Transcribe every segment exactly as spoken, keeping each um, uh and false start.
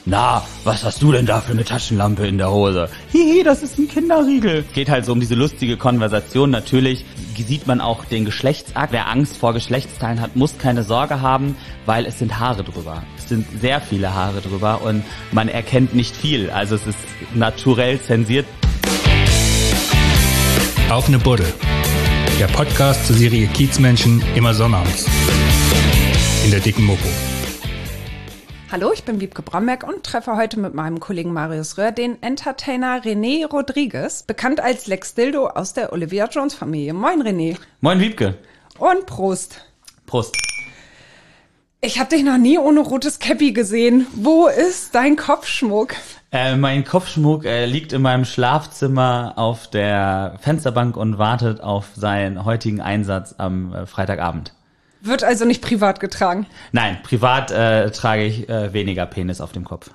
Na, was hast du denn da für eine Taschenlampe in der Hose? Hihi, das ist ein Kinderriegel. Geht halt so um diese lustige Konversation. Natürlich sieht man auch den Geschlechtsakt. Wer Angst vor Geschlechtsteilen hat, muss keine Sorge haben, weil es sind Haare drüber. Es sind sehr viele Haare drüber und man erkennt nicht viel. Also es ist naturell zensiert. Auf eine Buddel. Der Podcast zur Serie Kiezmenschen immer sonnabends. In der dicken Mopo. Hallo, ich bin Wiebke Bromberg und treffe heute mit meinem Kollegen Marius Röhr den Entertainer René Rodriguez, bekannt als Lex Dildo aus der Olivia Jones Familie. Moin René. Moin Wiebke. Und Prost. Prost. Ich habe dich noch nie ohne rotes Käppi gesehen. Wo ist dein Kopfschmuck? Äh, mein Kopfschmuck äh, liegt in meinem Schlafzimmer auf der Fensterbank und wartet auf seinen heutigen Einsatz am äh, Freitagabend. Wird also nicht privat getragen? Nein, privat äh, trage ich äh, weniger Penis auf dem Kopf.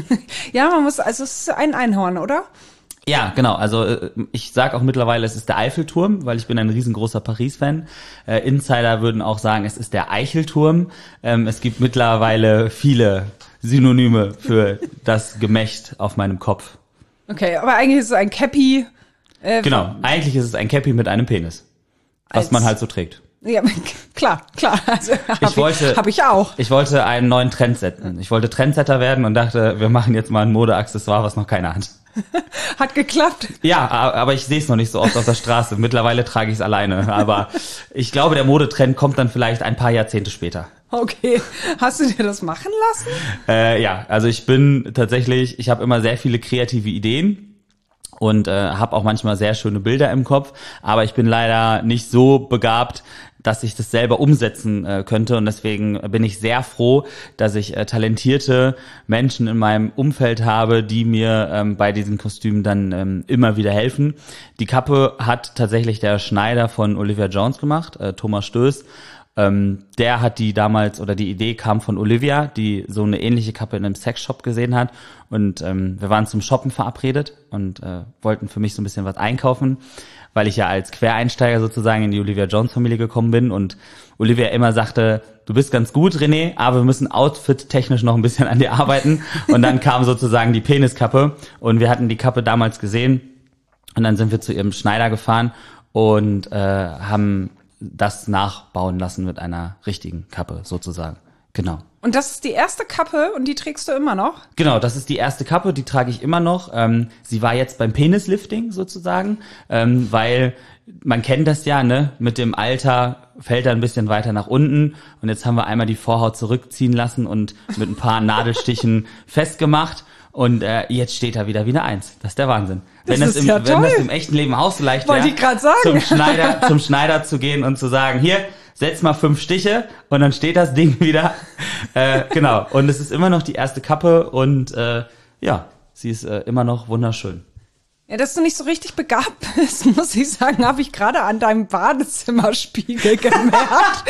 Ja, man muss, also es ist ein Einhorn, oder? Ja, genau. Also äh, ich sage auch mittlerweile, es ist der Eiffelturm, weil ich bin ein riesengroßer Paris-Fan. Äh, Insider würden auch sagen, es ist der Eichelturm. Ähm, es gibt mittlerweile viele Synonyme für das Gemächt auf meinem Kopf. Okay, aber eigentlich ist es ein Käppi. Äh, genau, eigentlich ist es ein Käppi mit einem Penis, was man halt so trägt. Ja, klar, klar. Also hab ich wollte, ich, hab ich auch. Ich wollte einen neuen Trend setzen. Ich wollte Trendsetter werden und dachte, wir machen jetzt mal ein Modeaccessoire, was noch keiner hat. Hat geklappt. Ja, aber ich sehe es noch nicht so oft auf der Straße. Mittlerweile trage ich es alleine. Aber ich glaube, der Modetrend kommt dann vielleicht ein paar Jahrzehnte später. Okay. Hast du dir das machen lassen? Äh, ja, also ich bin tatsächlich, ich habe immer sehr viele kreative Ideen. Und äh, habe auch manchmal sehr schöne Bilder im Kopf, aber ich bin leider nicht so begabt, dass ich das selber umsetzen äh, könnte. Und deswegen bin ich sehr froh, dass ich äh, talentierte Menschen in meinem Umfeld habe, die mir ähm, bei diesen Kostümen dann ähm, immer wieder helfen. Die Kappe hat tatsächlich der Schneider von Olivia Jones gemacht, äh, Thomas Stöß. Ähm, der hat die damals, oder die Idee kam von Olivia, die so eine ähnliche Kappe in einem Sexshop gesehen hat. Und ähm, wir waren zum Shoppen verabredet und äh, wollten für mich so ein bisschen was einkaufen, weil ich ja als Quereinsteiger sozusagen in die Olivia Jones Familie gekommen bin und Olivia immer sagte, du bist ganz gut, René, aber wir müssen outfit-technisch noch ein bisschen an dir arbeiten. Und dann kam sozusagen die Peniskappe und wir hatten die Kappe damals gesehen und dann sind wir zu ihrem Schneider gefahren und äh, haben das nachbauen lassen mit einer richtigen Kappe sozusagen. Genau. Und das ist die erste Kappe und die trägst du immer noch? Genau, das ist die erste Kappe, die trage ich immer noch. Ähm, sie war jetzt beim Penislifting sozusagen, ähm, weil man kennt das ja, ne? Mit dem Alter fällt er ein bisschen weiter nach unten und jetzt haben wir einmal die Vorhaut zurückziehen lassen und mit ein paar Nadelstichen festgemacht. Und äh, jetzt steht er wieder wie eine Eins. Das ist der Wahnsinn. Das wenn das, ist im, ja wenn toll. das im echten Leben auch so leicht Wollte wäre, ich gerade sagen. zum Schneider, zum Schneider zu gehen und zu sagen, hier, setz mal fünf Stiche und dann steht das Ding wieder. Äh, genau. Und es ist immer noch die erste Kappe und äh, ja, sie ist äh, immer noch wunderschön. Ja, dass du nicht so richtig begabt bist, muss ich sagen, habe ich gerade an deinem Badezimmerspiegel gemerkt.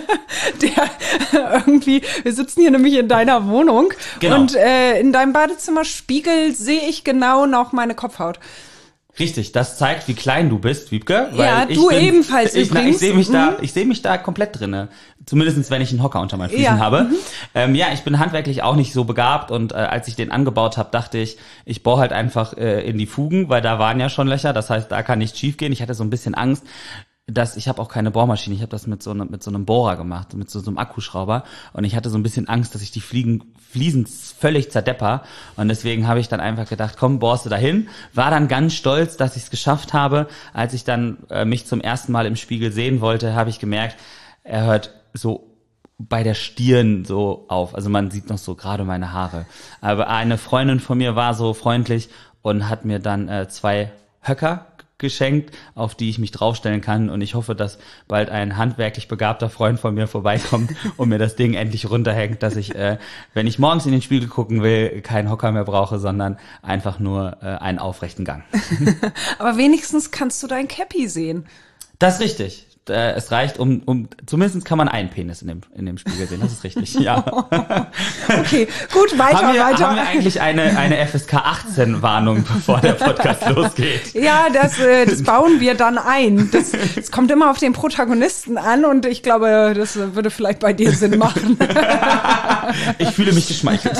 Der irgendwie, wir sitzen hier nämlich in deiner Wohnung Genau. und äh, in deinem Badezimmerspiegel sehe ich genau noch meine Kopfhaut. Richtig, das zeigt, wie klein du bist, Wiebke. Weil Ja, ich du bin, ebenfalls ich, übrigens. Ich sehe mich da, Mhm. ich sehe mich da komplett drinne. Zumindest wenn ich einen Hocker unter meinen Füßen Ja, habe. mhm. Ähm, ja, ich bin handwerklich auch nicht so begabt und äh, als ich den angebaut habe, dachte ich, ich bohre halt einfach äh, in die Fugen, weil da waren ja schon Löcher. Das heißt, da kann nichts schief gehen. Ich hatte so ein bisschen Angst. dass ich habe auch keine Bohrmaschine, ich habe das mit so einem mit so einem Bohrer gemacht, mit so, so einem Akkuschrauber und ich hatte so ein bisschen Angst, dass ich die Fliegen, Fliesen völlig zerdepper und deswegen habe ich dann einfach gedacht, komm, bohrst du dahin, war dann ganz stolz, dass ich es geschafft habe. Als ich dann äh, mich zum ersten Mal im Spiegel sehen wollte, habe ich gemerkt, er hört so bei der Stirn so auf, also man sieht noch so gerade meine Haare, aber eine Freundin von mir war so freundlich und hat mir dann äh, zwei Höcker geschenkt, auf die ich mich draufstellen kann und ich hoffe, dass bald ein handwerklich begabter Freund von mir vorbeikommt und mir das Ding endlich runterhängt, dass ich, äh, wenn ich morgens in den Spiegel gucken will, keinen Hocker mehr brauche, sondern einfach nur äh, einen aufrechten Gang. Aber wenigstens kannst du dein Käppi sehen. Das ist richtig. äh, es reicht, um, um zumindest kann man einen Penis in dem, in dem Spiegel sehen. Das ist richtig, ja. Okay, gut, weiter, haben wir, weiter. Haben wir eigentlich eine, eine F S K achtzehn Warnung, bevor der Podcast losgeht? Ja, das, äh, das bauen wir dann ein. Das, das kommt immer auf den Protagonisten an und ich glaube, das würde vielleicht bei dir Sinn machen. Ich fühle mich geschmeichelt.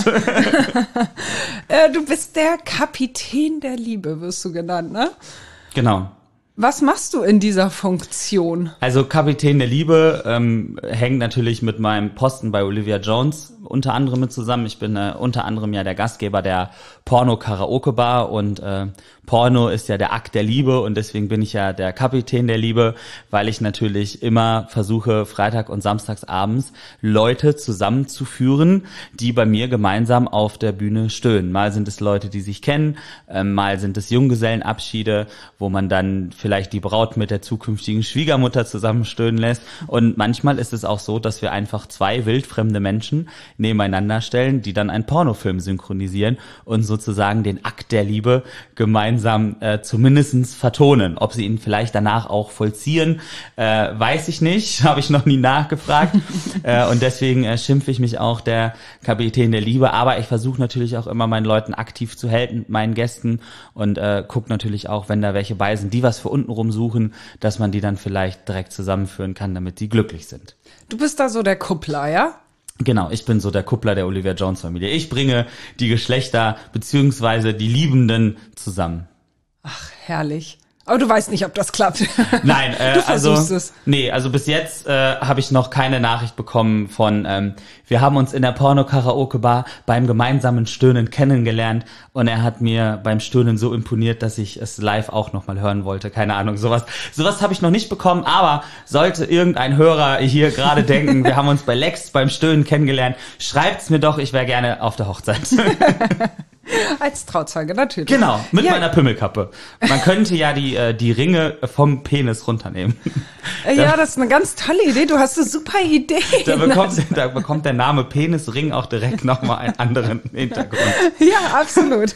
äh, du bist der Kapitän der Liebe, wirst du genannt, ne? Genau. Was machst du in dieser Funktion? Also Kapitän der Liebe ähm, hängt natürlich mit meinem Posten bei Olivia Jones unter anderem mit zusammen. Ich bin äh, unter anderem ja der Gastgeber der Porno-Karaoke-Bar und äh, Porno ist ja der Akt der Liebe und deswegen bin ich ja der Kapitän der Liebe, weil ich natürlich immer versuche, Freitag und samstags abends Leute zusammenzuführen, die bei mir gemeinsam auf der Bühne stöhnen. Mal sind es Leute, die sich kennen, äh, mal sind es Junggesellenabschiede, wo man dann vielleicht die Braut mit der zukünftigen Schwiegermutter zusammenstöhnen lässt. Und manchmal ist es auch so, dass wir einfach zwei wildfremde Menschen nebeneinander stellen, die dann einen Pornofilm synchronisieren und sozusagen den Akt der Liebe gemeinsam äh, zumindest vertonen. Ob sie ihn vielleicht danach auch vollziehen, äh, weiß ich nicht, habe ich noch nie nachgefragt. äh, und deswegen äh, schimpfe ich mich auch der Kapitän der Liebe. Aber ich versuche natürlich auch immer meinen Leuten aktiv zu helfen, meinen Gästen und äh, gucke natürlich auch, wenn da welche bei sind, die was für untenrum suchen, dass man die dann vielleicht direkt zusammenführen kann, damit die glücklich sind. Du bist da so der Kuppler, ja? Genau, ich bin so der Kuppler der Olivia Jones Familie. Ich bringe die Geschlechter beziehungsweise die Liebenden zusammen. Ach, herrlich. Aber du weißt nicht, ob das klappt. Nein, äh, du versuchst also es. Nee, also bis jetzt äh, habe ich noch keine Nachricht bekommen von ähm, wir haben uns in der Porno-Karaoke-Bar beim gemeinsamen Stöhnen kennengelernt und er hat mir beim Stöhnen so imponiert, dass ich es live auch nochmal hören wollte. Keine Ahnung, sowas sowas habe ich noch nicht bekommen, aber sollte irgendein Hörer hier gerade denken, wir haben uns bei Lex beim Stöhnen kennengelernt, schreibt's mir doch, ich wäre gerne auf der Hochzeit. Als Trauzeuge, natürlich. Genau, mit ja. meiner Pimmelkappe. Man könnte ja die äh, die Ringe vom Penis runternehmen. Ja, das ist eine ganz tolle Idee. Du hast eine super Idee. Da bekommt, da bekommt der Name Penisring auch direkt nochmal einen anderen Hintergrund. Ja, absolut.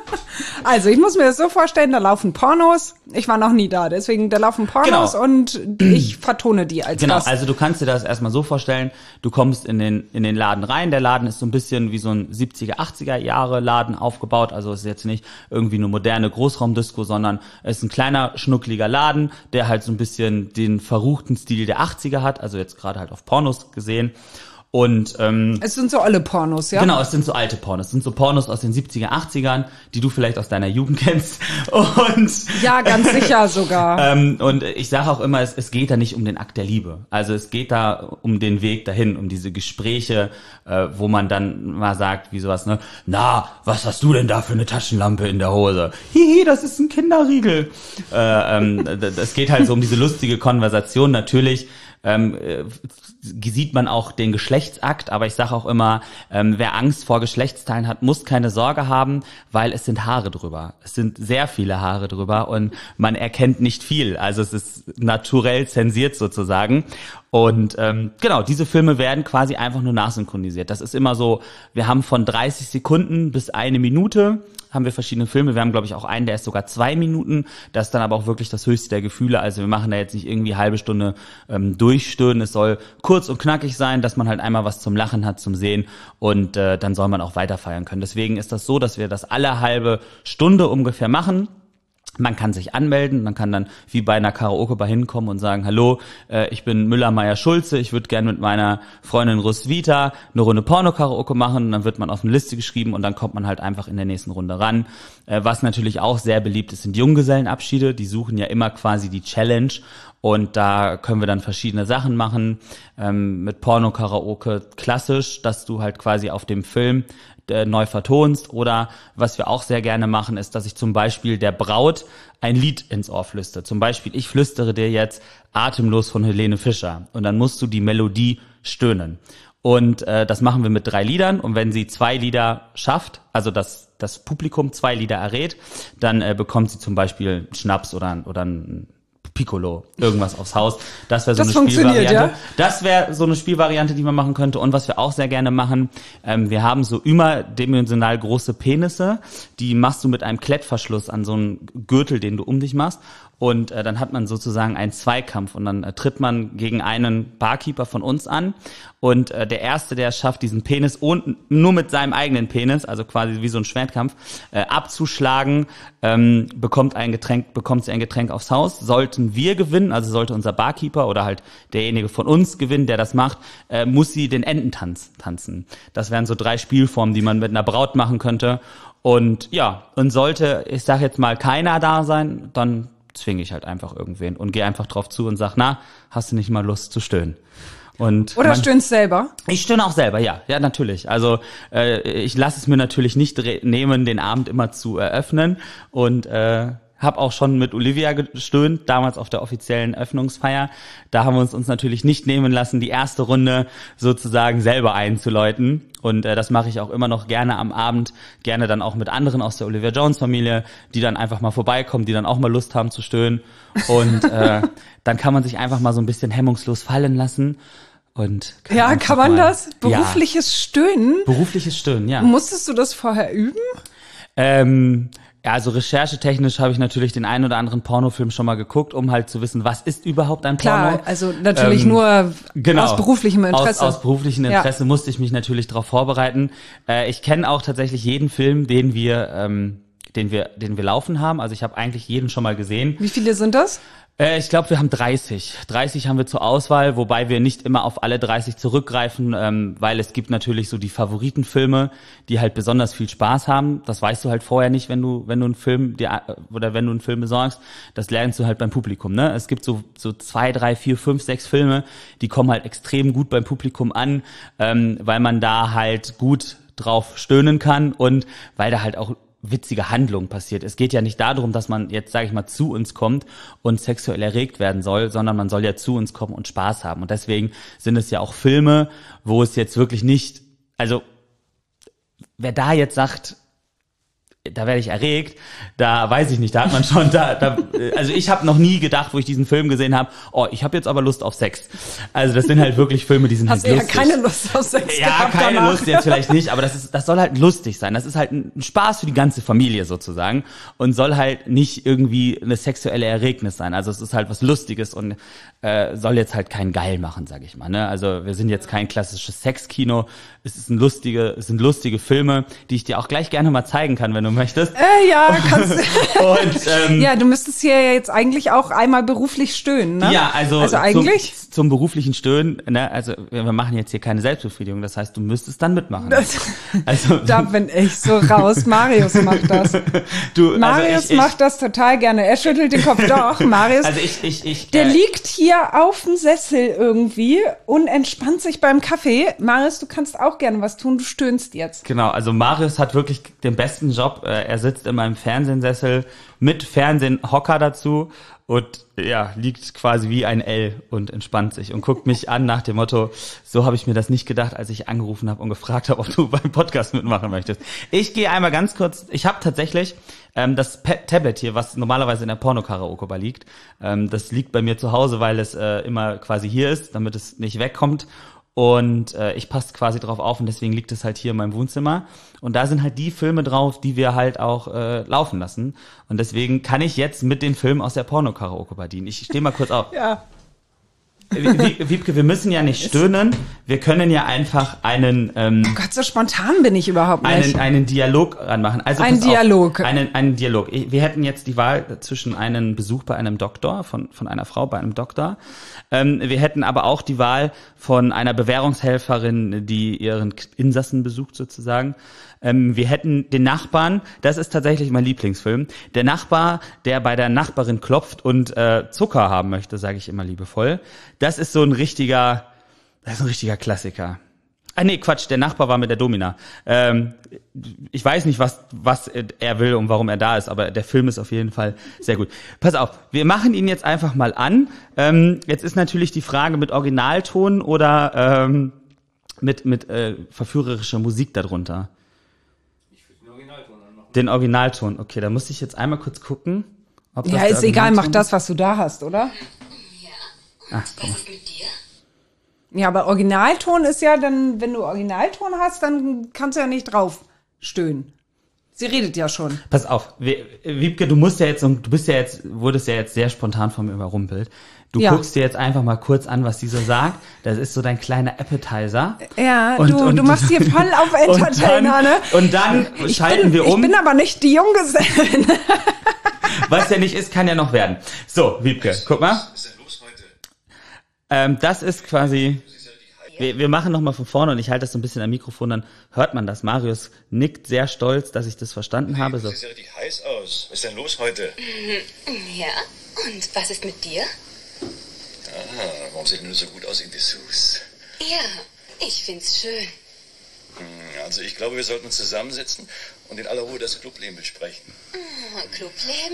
Also, ich muss mir das so vorstellen, da laufen Pornos. Ich war noch nie da, deswegen da laufen Pornos Genau. und ich vertone die als Genau, Gast. also du kannst dir das erstmal so vorstellen, du kommst in den in den Laden rein. Der Laden ist so ein bisschen wie so ein siebziger, achtziger Jahre Laden aufgebaut. Also es ist jetzt nicht irgendwie eine moderne Großraumdisco, sondern es ist ein kleiner, schnuckliger Laden, der halt so ein bisschen den verruchten Stil der achtziger hat. Also jetzt gerade halt auf Pornos gesehen. Und ähm, Es sind so alle Pornos, ja? genau, es sind so alte Pornos. Es sind so Pornos aus den siebziger, achtzigern, die du vielleicht aus deiner Jugend kennst. Und Ja, ganz sicher sogar. ähm, und ich sage auch immer, es, es geht da nicht um den Akt der Liebe. Also es geht da um den Weg dahin, um diese Gespräche, äh, wo man dann mal sagt, wie sowas, ne? Na, was hast du denn da für eine Taschenlampe in der Hose? Hihi, das ist ein Kinderriegel. Äh, ähm, es geht halt so um diese lustige Konversation. Natürlich ähm, äh, sieht man auch den Geschlechtsakt, aber ich sage auch immer, ähm, wer Angst vor Geschlechtsteilen hat, muss keine Sorge haben, weil es sind Haare drüber. Es sind sehr viele Haare drüber und man erkennt nicht viel. Also es ist naturell zensiert sozusagen. Und ähm, genau, diese Filme werden quasi einfach nur nachsynchronisiert. Das ist immer so, wir haben von dreißig Sekunden bis eine Minute haben wir verschiedene Filme. Wir haben, glaube ich, auch einen, der ist sogar zwei Minuten. Das ist dann aber auch wirklich das höchste der Gefühle. Also wir machen da jetzt nicht irgendwie halbe Stunde ähm, durchstöhnen. Es soll kurz und knackig sein, dass man halt einmal was zum Lachen hat, zum Sehen und äh, dann soll man auch weiter feiern können. Deswegen ist das so, dass wir das alle halbe Stunde ungefähr machen. Man kann sich anmelden, man kann dann wie bei einer Karaoke-Bar hinkommen und sagen, hallo, äh, ich bin Müller-Meyer-Schulze, ich würde gerne mit meiner Freundin Roswitha eine Runde Porno-Karaoke machen und dann wird man auf eine Liste geschrieben und dann kommt man halt einfach in der nächsten Runde ran. Äh, was natürlich auch sehr beliebt ist, sind Junggesellenabschiede, die suchen ja immer quasi die Challenge und da können wir dann verschiedene Sachen machen, ähm, mit Porno-Karaoke klassisch, dass du halt quasi auf dem Film neu vertonst oder was wir auch sehr gerne machen, ist, dass ich zum Beispiel der Braut ein Lied ins Ohr flüstere. Zum Beispiel, ich flüstere dir jetzt Atemlos von Helene Fischer und dann musst du die Melodie stöhnen. Und äh, das machen wir mit drei Liedern und wenn sie zwei Lieder schafft, also das das Publikum zwei Lieder errät, dann äh, bekommt sie zum Beispiel einen Schnaps oder, oder ein Piccolo, irgendwas aufs Haus. Das wäre so das eine Spielvariante. Ja? Das wäre so eine Spielvariante, die man machen könnte. Und was wir auch sehr gerne machen, ähm, wir haben so überdimensional große Penisse, die machst du mit einem Klettverschluss an so einen Gürtel, den du um dich machst. und äh, dann hat man sozusagen einen Zweikampf und dann äh, tritt man gegen einen Barkeeper von uns an und äh, der Erste, der es schafft, diesen Penis und nur mit seinem eigenen Penis, also quasi wie so ein Schwertkampf, äh, abzuschlagen, ähm, bekommt ein Getränk, bekommt sie ein Getränk aufs Haus. Sollten wir gewinnen, also sollte unser Barkeeper oder halt derjenige von uns gewinnen, der das macht, äh, muss sie den Ententanz tanzen. Das wären so drei Spielformen, die man mit einer Braut machen könnte. Und ja, und sollte, ich sag jetzt mal, keiner da sein, dann zwinge ich halt einfach irgendwen und gehe einfach drauf zu und sag, na, hast du nicht mal Lust zu stöhnen? Und Oder man, stöhnst selber? Ich stöhne auch selber, ja, ja, natürlich. Also äh, ich lasse es mir natürlich nicht nehmen, den Abend immer zu eröffnen und äh, habe auch schon mit Olivia gestöhnt, damals auf der offiziellen Öffnungsfeier. Da haben wir uns uns natürlich nicht nehmen lassen, die erste Runde sozusagen selber einzuläuten. Und äh, das mache ich auch immer noch gerne am Abend, gerne dann auch mit anderen aus der Olivia Jones Familie, die dann einfach mal vorbeikommen, die dann auch mal Lust haben zu stöhnen. Und äh, dann kann man sich einfach mal so ein bisschen hemmungslos fallen lassen. Und kann ja, kann man mal, das? Berufliches ja. Stöhnen? Berufliches Stöhnen, ja. Musstest du das vorher üben? Ähm, ja, also recherchetechnisch habe ich natürlich den einen oder anderen Pornofilm schon mal geguckt, um halt zu wissen, was ist überhaupt ein Porno. Klar, also natürlich ähm, nur genau, aus beruflichem Interesse. Aus, aus beruflichem Interesse ja. musste ich mich natürlich darauf vorbereiten. Äh, ich kenne auch tatsächlich jeden Film, den wir, ähm, den wir, den wir laufen haben. Also ich habe eigentlich jeden schon mal gesehen. Wie viele sind das? Äh, ich glaube, wir haben dreißig. dreißig haben wir zur Auswahl, wobei wir nicht immer auf alle dreißig zurückgreifen, ähm, weil es gibt natürlich so die Favoritenfilme, die halt besonders viel Spaß haben. Das weißt du halt vorher nicht, wenn du wenn du einen Film dir oder wenn du einen Film besorgst. Das lernst du halt beim Publikum, ne? Es gibt so so zwei, drei, vier, fünf, sechs Filme, die kommen halt extrem gut beim Publikum an, ähm, weil man da halt gut drauf stöhnen kann und weil da halt auch witzige Handlung passiert. Es geht ja nicht darum, dass man jetzt, sage ich mal, zu uns kommt und sexuell erregt werden soll, sondern man soll ja zu uns kommen und Spaß haben. Und deswegen sind es ja auch Filme, wo es jetzt wirklich nicht, also wer da jetzt sagt, da werde ich erregt, da weiß ich nicht, da hat man schon, da, da also ich habe noch nie gedacht, wo ich diesen Film gesehen habe, oh, ich habe jetzt aber Lust auf Sex. Also das sind halt wirklich Filme, die sind Hast halt lustig. Hast du ja keine Lust auf Sex Ja, gehabt keine danach. Lust jetzt vielleicht nicht, aber das ist, das soll halt lustig sein. Das ist halt ein Spaß für die ganze Familie sozusagen und soll halt nicht irgendwie eine sexuelle Erregnis sein. Also es ist halt was Lustiges und äh, soll jetzt halt keinen Geil machen, sag ich mal. Ne? Also wir sind jetzt kein klassisches Sexkino. Es ist ein lustige, es sind lustige Filme, die ich dir auch gleich gerne mal zeigen kann, wenn du möchtest. Äh, ja, kannst und, ähm, ja, du müsstest hier jetzt eigentlich auch einmal beruflich stöhnen, ne? Ja, also, also eigentlich zum, zum beruflichen Stöhnen, ne, also wir machen jetzt hier keine Selbstbefriedigung, das heißt, du müsstest dann mitmachen. Das, also da bin ich so raus. Marius macht das. Du, Marius also ich, macht das total gerne. Er schüttelt den Kopf. Doch, Marius. Also ich, ich, ich. Der äh, liegt hier auf dem Sessel irgendwie und entspannt sich beim Kaffee. Marius, du kannst auch gerne was tun. Du stöhnst jetzt. Genau, also Marius hat wirklich den besten Job. Er sitzt in meinem Fernsehsessel mit Fernsehhocker dazu und ja, liegt quasi wie ein L und entspannt sich und guckt mich an nach dem Motto, so habe ich mir das nicht gedacht, als ich angerufen habe und gefragt habe, ob du beim Podcast mitmachen möchtest. Ich gehe einmal ganz kurz, ich habe tatsächlich ähm, das P- Tablet hier, was normalerweise in der Porno-Karaoke-Bar liegt, ähm, das liegt bei mir zu Hause, weil es äh, immer quasi hier ist, damit es nicht wegkommt. Und äh, ich passe quasi drauf auf und deswegen liegt es halt hier in meinem Wohnzimmer. Und da sind halt die Filme drauf, die wir halt auch äh, laufen lassen. Und deswegen kann ich jetzt mit den Filmen aus der Porno-Karaoke dienen. Ich stehe mal kurz auf. Ja. Wiebke, wir müssen ja nicht stöhnen. Wir können ja einfach einen ähm, Oh Gott, so spontan bin ich überhaupt nicht. einen, einen Dialog anmachen. Also Ein pass auf, Dialog. einen, einen Dialog. Wir hätten jetzt die Wahl zwischen einem Besuch bei einem Doktor, von, von einer Frau bei einem Doktor. Ähm, wir hätten aber auch die Wahl von einer Bewährungshelferin, die ihren Insassen besucht sozusagen. Ähm, wir hätten den Nachbarn, das ist tatsächlich mein Lieblingsfilm, der Nachbar, der bei der Nachbarin klopft und äh, Zucker haben möchte, sage ich immer liebevoll. Das ist so ein richtiger, das ist ein richtiger Klassiker. Ah nee, Quatsch, der Nachbar war mit der Domina. Ähm, ich weiß nicht, was was er will und warum er da ist, aber der Film ist auf jeden Fall sehr gut. Pass auf, wir machen ihn jetzt einfach mal an. Ähm, jetzt ist natürlich die Frage mit Originalton oder ähm, mit mit äh, verführerischer Musik darunter. Ich würde den Originalton anmachen. Den Originalton, okay, da muss ich jetzt einmal kurz gucken. Ob das Ja, ist egal, mach das, was du da hast, oder? Ja. Ah, komm mal. Ja, aber Originalton ist ja dann, wenn du Originalton hast, dann kannst du ja nicht drauf stöhnen. Sie redet ja schon. Pass auf, Wiebke, du musst ja jetzt, du bist ja jetzt, wurdest ja jetzt sehr spontan von mir überrumpelt. Du ja. guckst dir jetzt einfach mal kurz an, was sie so sagt. Das ist so dein kleiner Appetizer. Ja, und, du, und, du machst hier voll auf Entertainer, ne? Und dann ich schalten bin, wir um. Ich bin aber nicht die Junggesellen. Was ja nicht ist, kann ja noch werden. So, Wiebke, guck mal. Was ist denn los heute? Ähm, das ist quasi... Wir, wir machen nochmal von vorne und ich halte das so ein bisschen am Mikrofon, dann hört man das. Marius nickt sehr stolz, dass ich das verstanden habe. So. Du siehst ja richtig heiß aus. Was ist denn los heute? Ja, und was ist mit dir? Aha, warum sieht denn du so gut aus in Dessous? Ja, ich find's schön. Also ich glaube, wir sollten uns zusammensetzen und in aller Ruhe das Clubleben besprechen. Clubleben?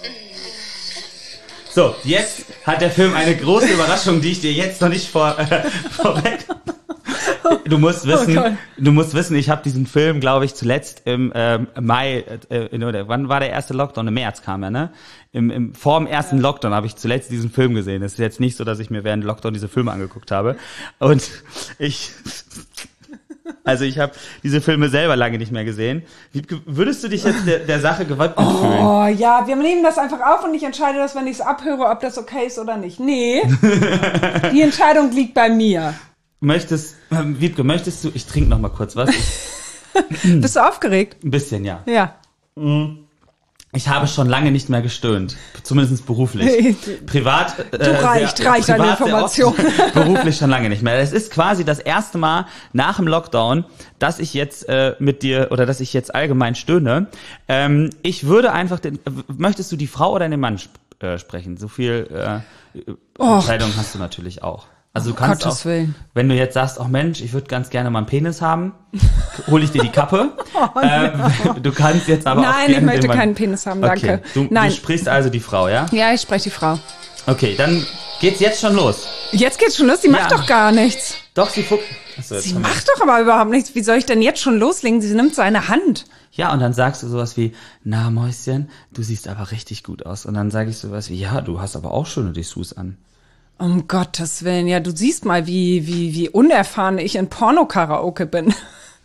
So, jetzt hat der Film eine große Überraschung, die ich dir jetzt noch nicht vor, äh, vorweg... Du musst wissen, Oh, du musst wissen, ich habe diesen Film, glaube ich, zuletzt im ähm, Mai, äh, in, oder wann war der erste Lockdown? Im März kam er, ne? Im, im, vor dem ersten ja. Lockdown habe ich zuletzt diesen Film gesehen. Es ist jetzt nicht so, dass ich mir während Lockdown diese Filme angeguckt habe. Und ich... Also ich habe diese Filme selber lange nicht mehr gesehen. Wie, würdest du dich jetzt der, der Sache gewidmet fühlen? Oh ja, wir nehmen das einfach auf und ich entscheide das, wenn ich es abhöre, ob das okay ist oder nicht. Nee, die Entscheidung liegt bei mir. Möchtest, ähm, Wiebke, möchtest du, ich trinke noch mal kurz was. Bist du aufgeregt? Ein bisschen, ja. Ja. Ich habe schon lange nicht mehr gestöhnt, zumindest beruflich. Privat, äh, Du reicht, sehr, reicht an privat sehr Information. oft, beruflich schon lange nicht mehr. Es ist quasi das erste Mal nach dem Lockdown, dass ich jetzt äh, mit dir oder dass ich jetzt allgemein stöhne. Ähm, ich würde einfach, den, möchtest du die Frau oder den Mann sp äh, sprechen? So viel äh, Och. Entscheidung hast du natürlich auch. Also du kannst Gottes auch, Willen. wenn du jetzt sagst, oh Mensch, ich würde ganz gerne mal einen Penis haben, hole ich dir die Kappe. Oh, ähm, du kannst jetzt aber auch Nein, gerne ich möchte den Mann- keinen Penis haben, danke. Okay, du, Nein. du sprichst also die Frau, ja? Ja, ich spreche die Frau. Okay, dann geht's jetzt schon los. Jetzt geht's schon los, sie macht Ja. doch gar nichts. Doch, sie fuckt. Achso, jetzt Sie haben wir- macht doch aber überhaupt nichts. Wie soll ich denn jetzt schon loslegen? Sie nimmt seine Hand. Ja, und dann sagst du sowas wie, na Mäuschen, du siehst aber richtig gut aus. Und dann sage ich sowas wie, ja, du hast aber auch schöne Dessous an. Um Gottes Willen, ja, du siehst mal, wie, wie, wie unerfahren ich in Porno-Karaoke bin.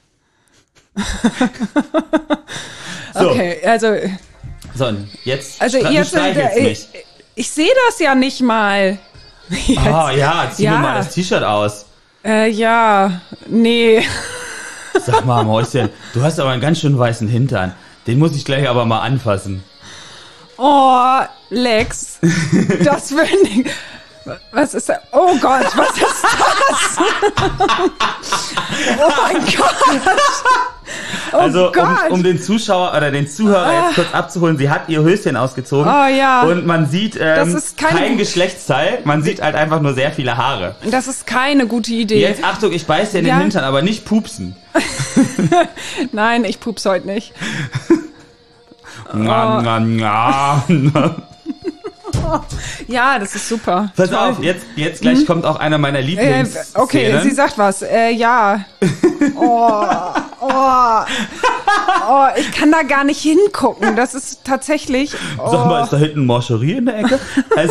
So. Okay, also, So, und jetzt, also stre- ihr du streichelst ich, mich. ich sehe das ja nicht mal. Jetzt. Oh ja, zieh Ja. mir mal das T-Shirt aus. Äh, ja, nee. Sag mal, Mäuschen, du hast aber einen ganz schön weißen Hintern. Den muss ich gleich aber mal anfassen. Oh, Lex, das will ich. Was ist das? Oh Gott, was ist das? Oh mein Gott. Oh Also, um, Gott. um den Zuschauer oder den Zuhörer jetzt kurz abzuholen, sie hat ihr Höschen ausgezogen. Oh ja. Und man sieht ähm, Das ist kein- kein Geschlechtsteil, man sieht halt einfach nur sehr viele Haare. Das ist keine gute Idee. Jetzt Achtung, ich beiß dir in den Ja. Hintern, aber nicht pupsen. Nein, ich pups heute nicht. Na, na, na. Ja, das ist super. Pass Toll. auf, jetzt, jetzt gleich kommt auch einer meiner Äh, Lieblings. okay, sie sagt was. Äh, ja. Oh, oh, oh, ich kann da gar nicht hingucken. Das ist tatsächlich. Oh. Sag mal, ist da hinten Morcherie in der Ecke? Also,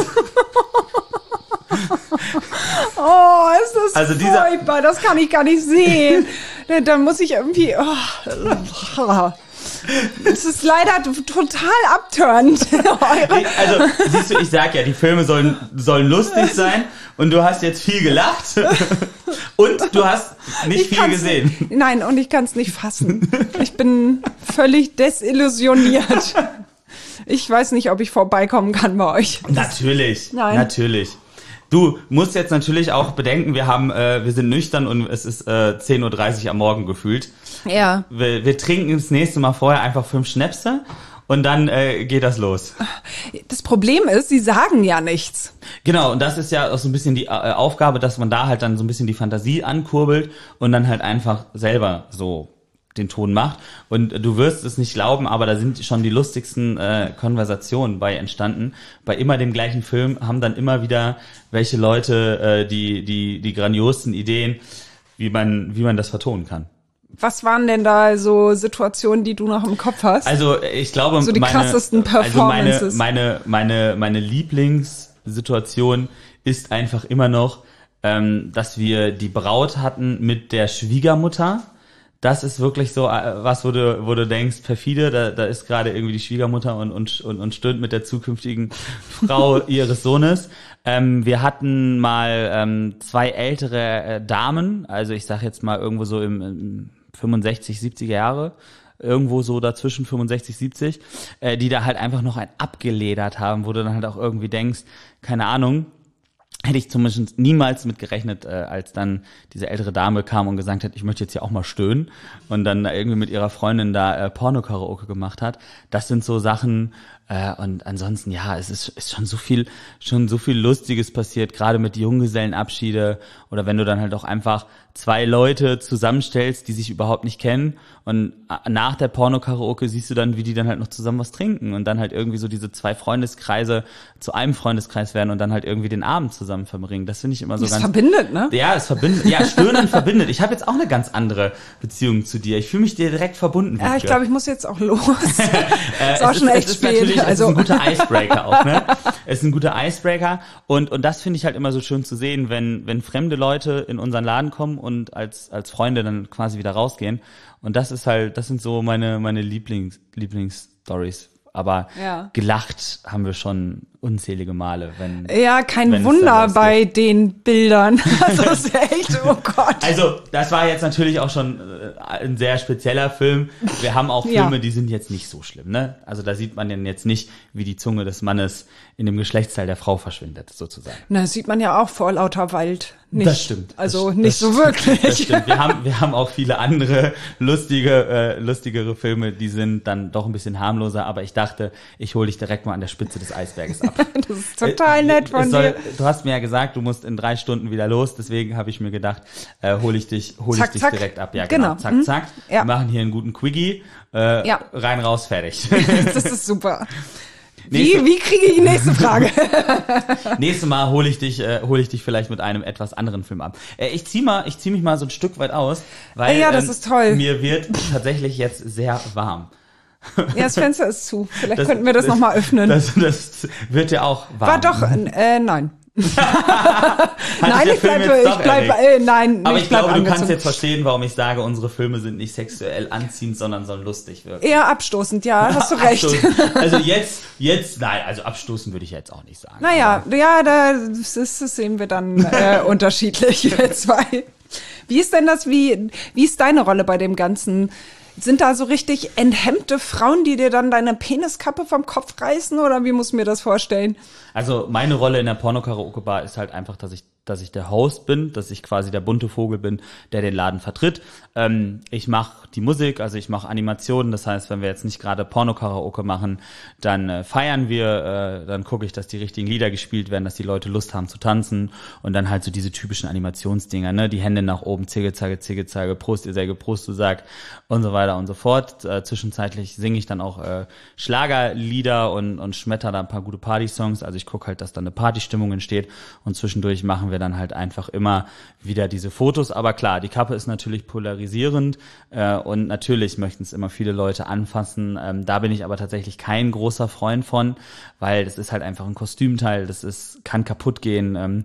Oh, ist das Also dieser- furchtbar, das kann ich gar nicht sehen. Da, da muss ich irgendwie... Oh. Es ist leider t- total abturnt. Eure- ich, also, siehst du, ich sag ja, die Filme sollen, sollen lustig sein und du hast jetzt viel gelacht und du hast nicht Ich viel kann's- gesehen. Nein, und ich kann es nicht fassen. Ich bin völlig desillusioniert. Ich weiß nicht, ob ich vorbeikommen kann bei euch. Natürlich, Nein. natürlich. Du musst jetzt natürlich auch bedenken, wir haben, äh, wir sind nüchtern und es ist äh, zehn Uhr dreißig am Morgen gefühlt. Ja. Wir, wir trinken das nächste Mal vorher einfach fünf Schnäpse und dann äh, geht das los. Das Problem ist, sie sagen ja nichts. Genau, und das ist ja auch so ein bisschen die äh, Aufgabe, dass man da halt dann so ein bisschen die Fantasie ankurbelt und dann halt einfach selber so den Ton macht. Und du wirst es nicht glauben, aber da sind schon die lustigsten äh, Konversationen bei entstanden. Bei immer dem gleichen Film haben dann immer wieder welche Leute äh, die die die grandiosen Ideen, wie man wie man das vertonen kann. Was waren denn da so Situationen, die du noch im Kopf hast? Also ich glaube, So die meine, krassesten Performances. Also meine, meine, meine, meine Lieblingssituation ist einfach immer noch, ähm, dass wir die Braut hatten mit der Schwiegermutter. Das ist wirklich so äh, was, wo du, wo du denkst, perfide, da, da ist gerade irgendwie die Schwiegermutter und, und, und, und stöhnt mit der zukünftigen Frau ihres Sohnes. Ähm, wir hatten mal ähm, zwei ältere äh, Damen, also ich sag jetzt mal irgendwo so im, im fünfundsechzig, siebziger Jahre, irgendwo so dazwischen fünfundsechzig, siebzig, äh, die da halt einfach noch ein abgeledert haben, wo du dann halt auch irgendwie denkst, keine Ahnung, hätte ich zumindest niemals mit gerechnet, äh, als dann diese ältere Dame kam und gesagt hat, ich möchte jetzt hier auch mal stöhnen und dann irgendwie mit ihrer Freundin da äh, Porno-Karaoke gemacht hat. Das sind so Sachen, äh, und ansonsten, ja, es ist, ist schon so viel, schon so viel Lustiges passiert, gerade mit Junggesellenabschiede oder wenn du dann halt auch einfach zwei Leute zusammenstellst, die sich überhaupt nicht kennen und nach der Porno-Karaoke siehst du dann, wie die dann halt noch zusammen was trinken und dann halt irgendwie so diese zwei Freundeskreise zu einem Freundeskreis werden und dann halt irgendwie den Abend zusammen verbringen. Das finde ich immer so das ganz... Das verbindet, ne? Ja, es verbindet. Ja, Stöhnen verbindet. Ich habe jetzt auch eine ganz andere Beziehung zu dir. Ich fühle mich dir direkt verbunden. Ja, ich glaube, ich muss jetzt auch los. äh, ist auch schon echt spät. Also. Es ist ein guter Icebreaker auch, ne? Es ist ein guter Icebreaker und und das finde ich halt immer so schön zu sehen, wenn wenn fremde Leute in unseren Laden kommen und als als Freunde dann quasi wieder rausgehen. Und das ist halt, das sind so meine meine Lieblings Lieblingsstories. Aber ja. gelacht haben wir schon unzählige Male, wenn ja kein wenn Wunder bei den Bildern. Das ist echt, oh Gott. Also das war jetzt natürlich auch schon äh, ein sehr spezieller Film. Wir haben auch Filme, ja. die sind jetzt nicht so schlimm, ne? Also da sieht man denn jetzt nicht, wie die Zunge des Mannes in dem Geschlechtsteil der Frau verschwindet, sozusagen. Na, das sieht man ja auch vor lauter Wald nicht. Das stimmt. Also das, nicht das, so wirklich. Das stimmt. Wir haben, wir haben auch viele andere lustige, äh, lustigere Filme, die sind dann doch ein bisschen harmloser. Aber ich dachte, ich hole dich direkt mal an der Spitze des Eisberges ab. Das ist total nett von soll, dir. Du hast mir ja gesagt, du musst in drei Stunden wieder los. Deswegen habe ich mir gedacht, äh, hole ich dich, hole ich dich zack. direkt ab. Ja, genau. genau. Zack, hm. zack. Ja. Wir machen hier einen guten Quickie. Äh, ja. Rein, raus, fertig. Das ist super. Nächste, wie, wie kriege ich die nächste Frage? Nächstes Mal hole ich dich, äh, hole ich dich vielleicht mit einem etwas anderen Film ab. Äh, ich zieh mal, ich zieh mich mal so ein Stück weit aus, weil ja, das ähm, ist toll. Mir wird tatsächlich jetzt sehr warm. Ja, das Fenster ist zu. Vielleicht das, könnten wir das, das nochmal öffnen. Das, das wird ja auch warm. War doch, äh, nein. Nein, ich bleibe, ich bleibe, äh, nein, aber ich ich bleib glaube, angezogen. Du kannst jetzt verstehen, warum ich sage, unsere Filme sind nicht sexuell anziehend, sondern sollen lustig wirken. Eher abstoßend, ja, hast du recht. Also jetzt, jetzt, nein, also abstoßen würde ich jetzt auch nicht sagen. Naja, ja, da, das, ist, das sehen wir dann äh, unterschiedlich, wir zwei. Wie ist denn das, wie, wie ist deine Rolle bei dem Ganzen? Sind da so richtig enthemmte Frauen, die dir dann deine Peniskappe vom Kopf reißen oder wie muss ich mir das vorstellen? Also meine Rolle in der Porno-Karaoke-Bar ist halt einfach, dass ich dass ich der Host bin, dass ich quasi der bunte Vogel bin, der den Laden vertritt. Ähm, ich mache die Musik, also ich mache Animationen, das heißt, wenn wir jetzt nicht gerade Porno-Karaoke machen, dann äh, feiern wir, äh, dann gucke ich, dass die richtigen Lieder gespielt werden, dass die Leute Lust haben zu tanzen und dann halt so diese typischen Animationsdinger, ne, die Hände nach oben, Zigge, Zagge, Zigge, Zagge, Prost, ihr Säge, Prost, du Sag und so weiter und so fort. Äh, zwischenzeitlich singe ich dann auch äh, Schlagerlieder und, und schmetter da ein paar gute Party-Songs, also ich gucke halt, dass da eine Partystimmung entsteht und zwischendurch machen wir dann halt einfach immer wieder diese Fotos. Aber klar, die Kappe ist natürlich polarisierend äh, und natürlich möchten es immer viele Leute anfassen. Ähm, da bin ich aber tatsächlich kein großer Freund von, weil das ist halt einfach ein Kostümteil, das ist kann kaputt gehen. Ähm,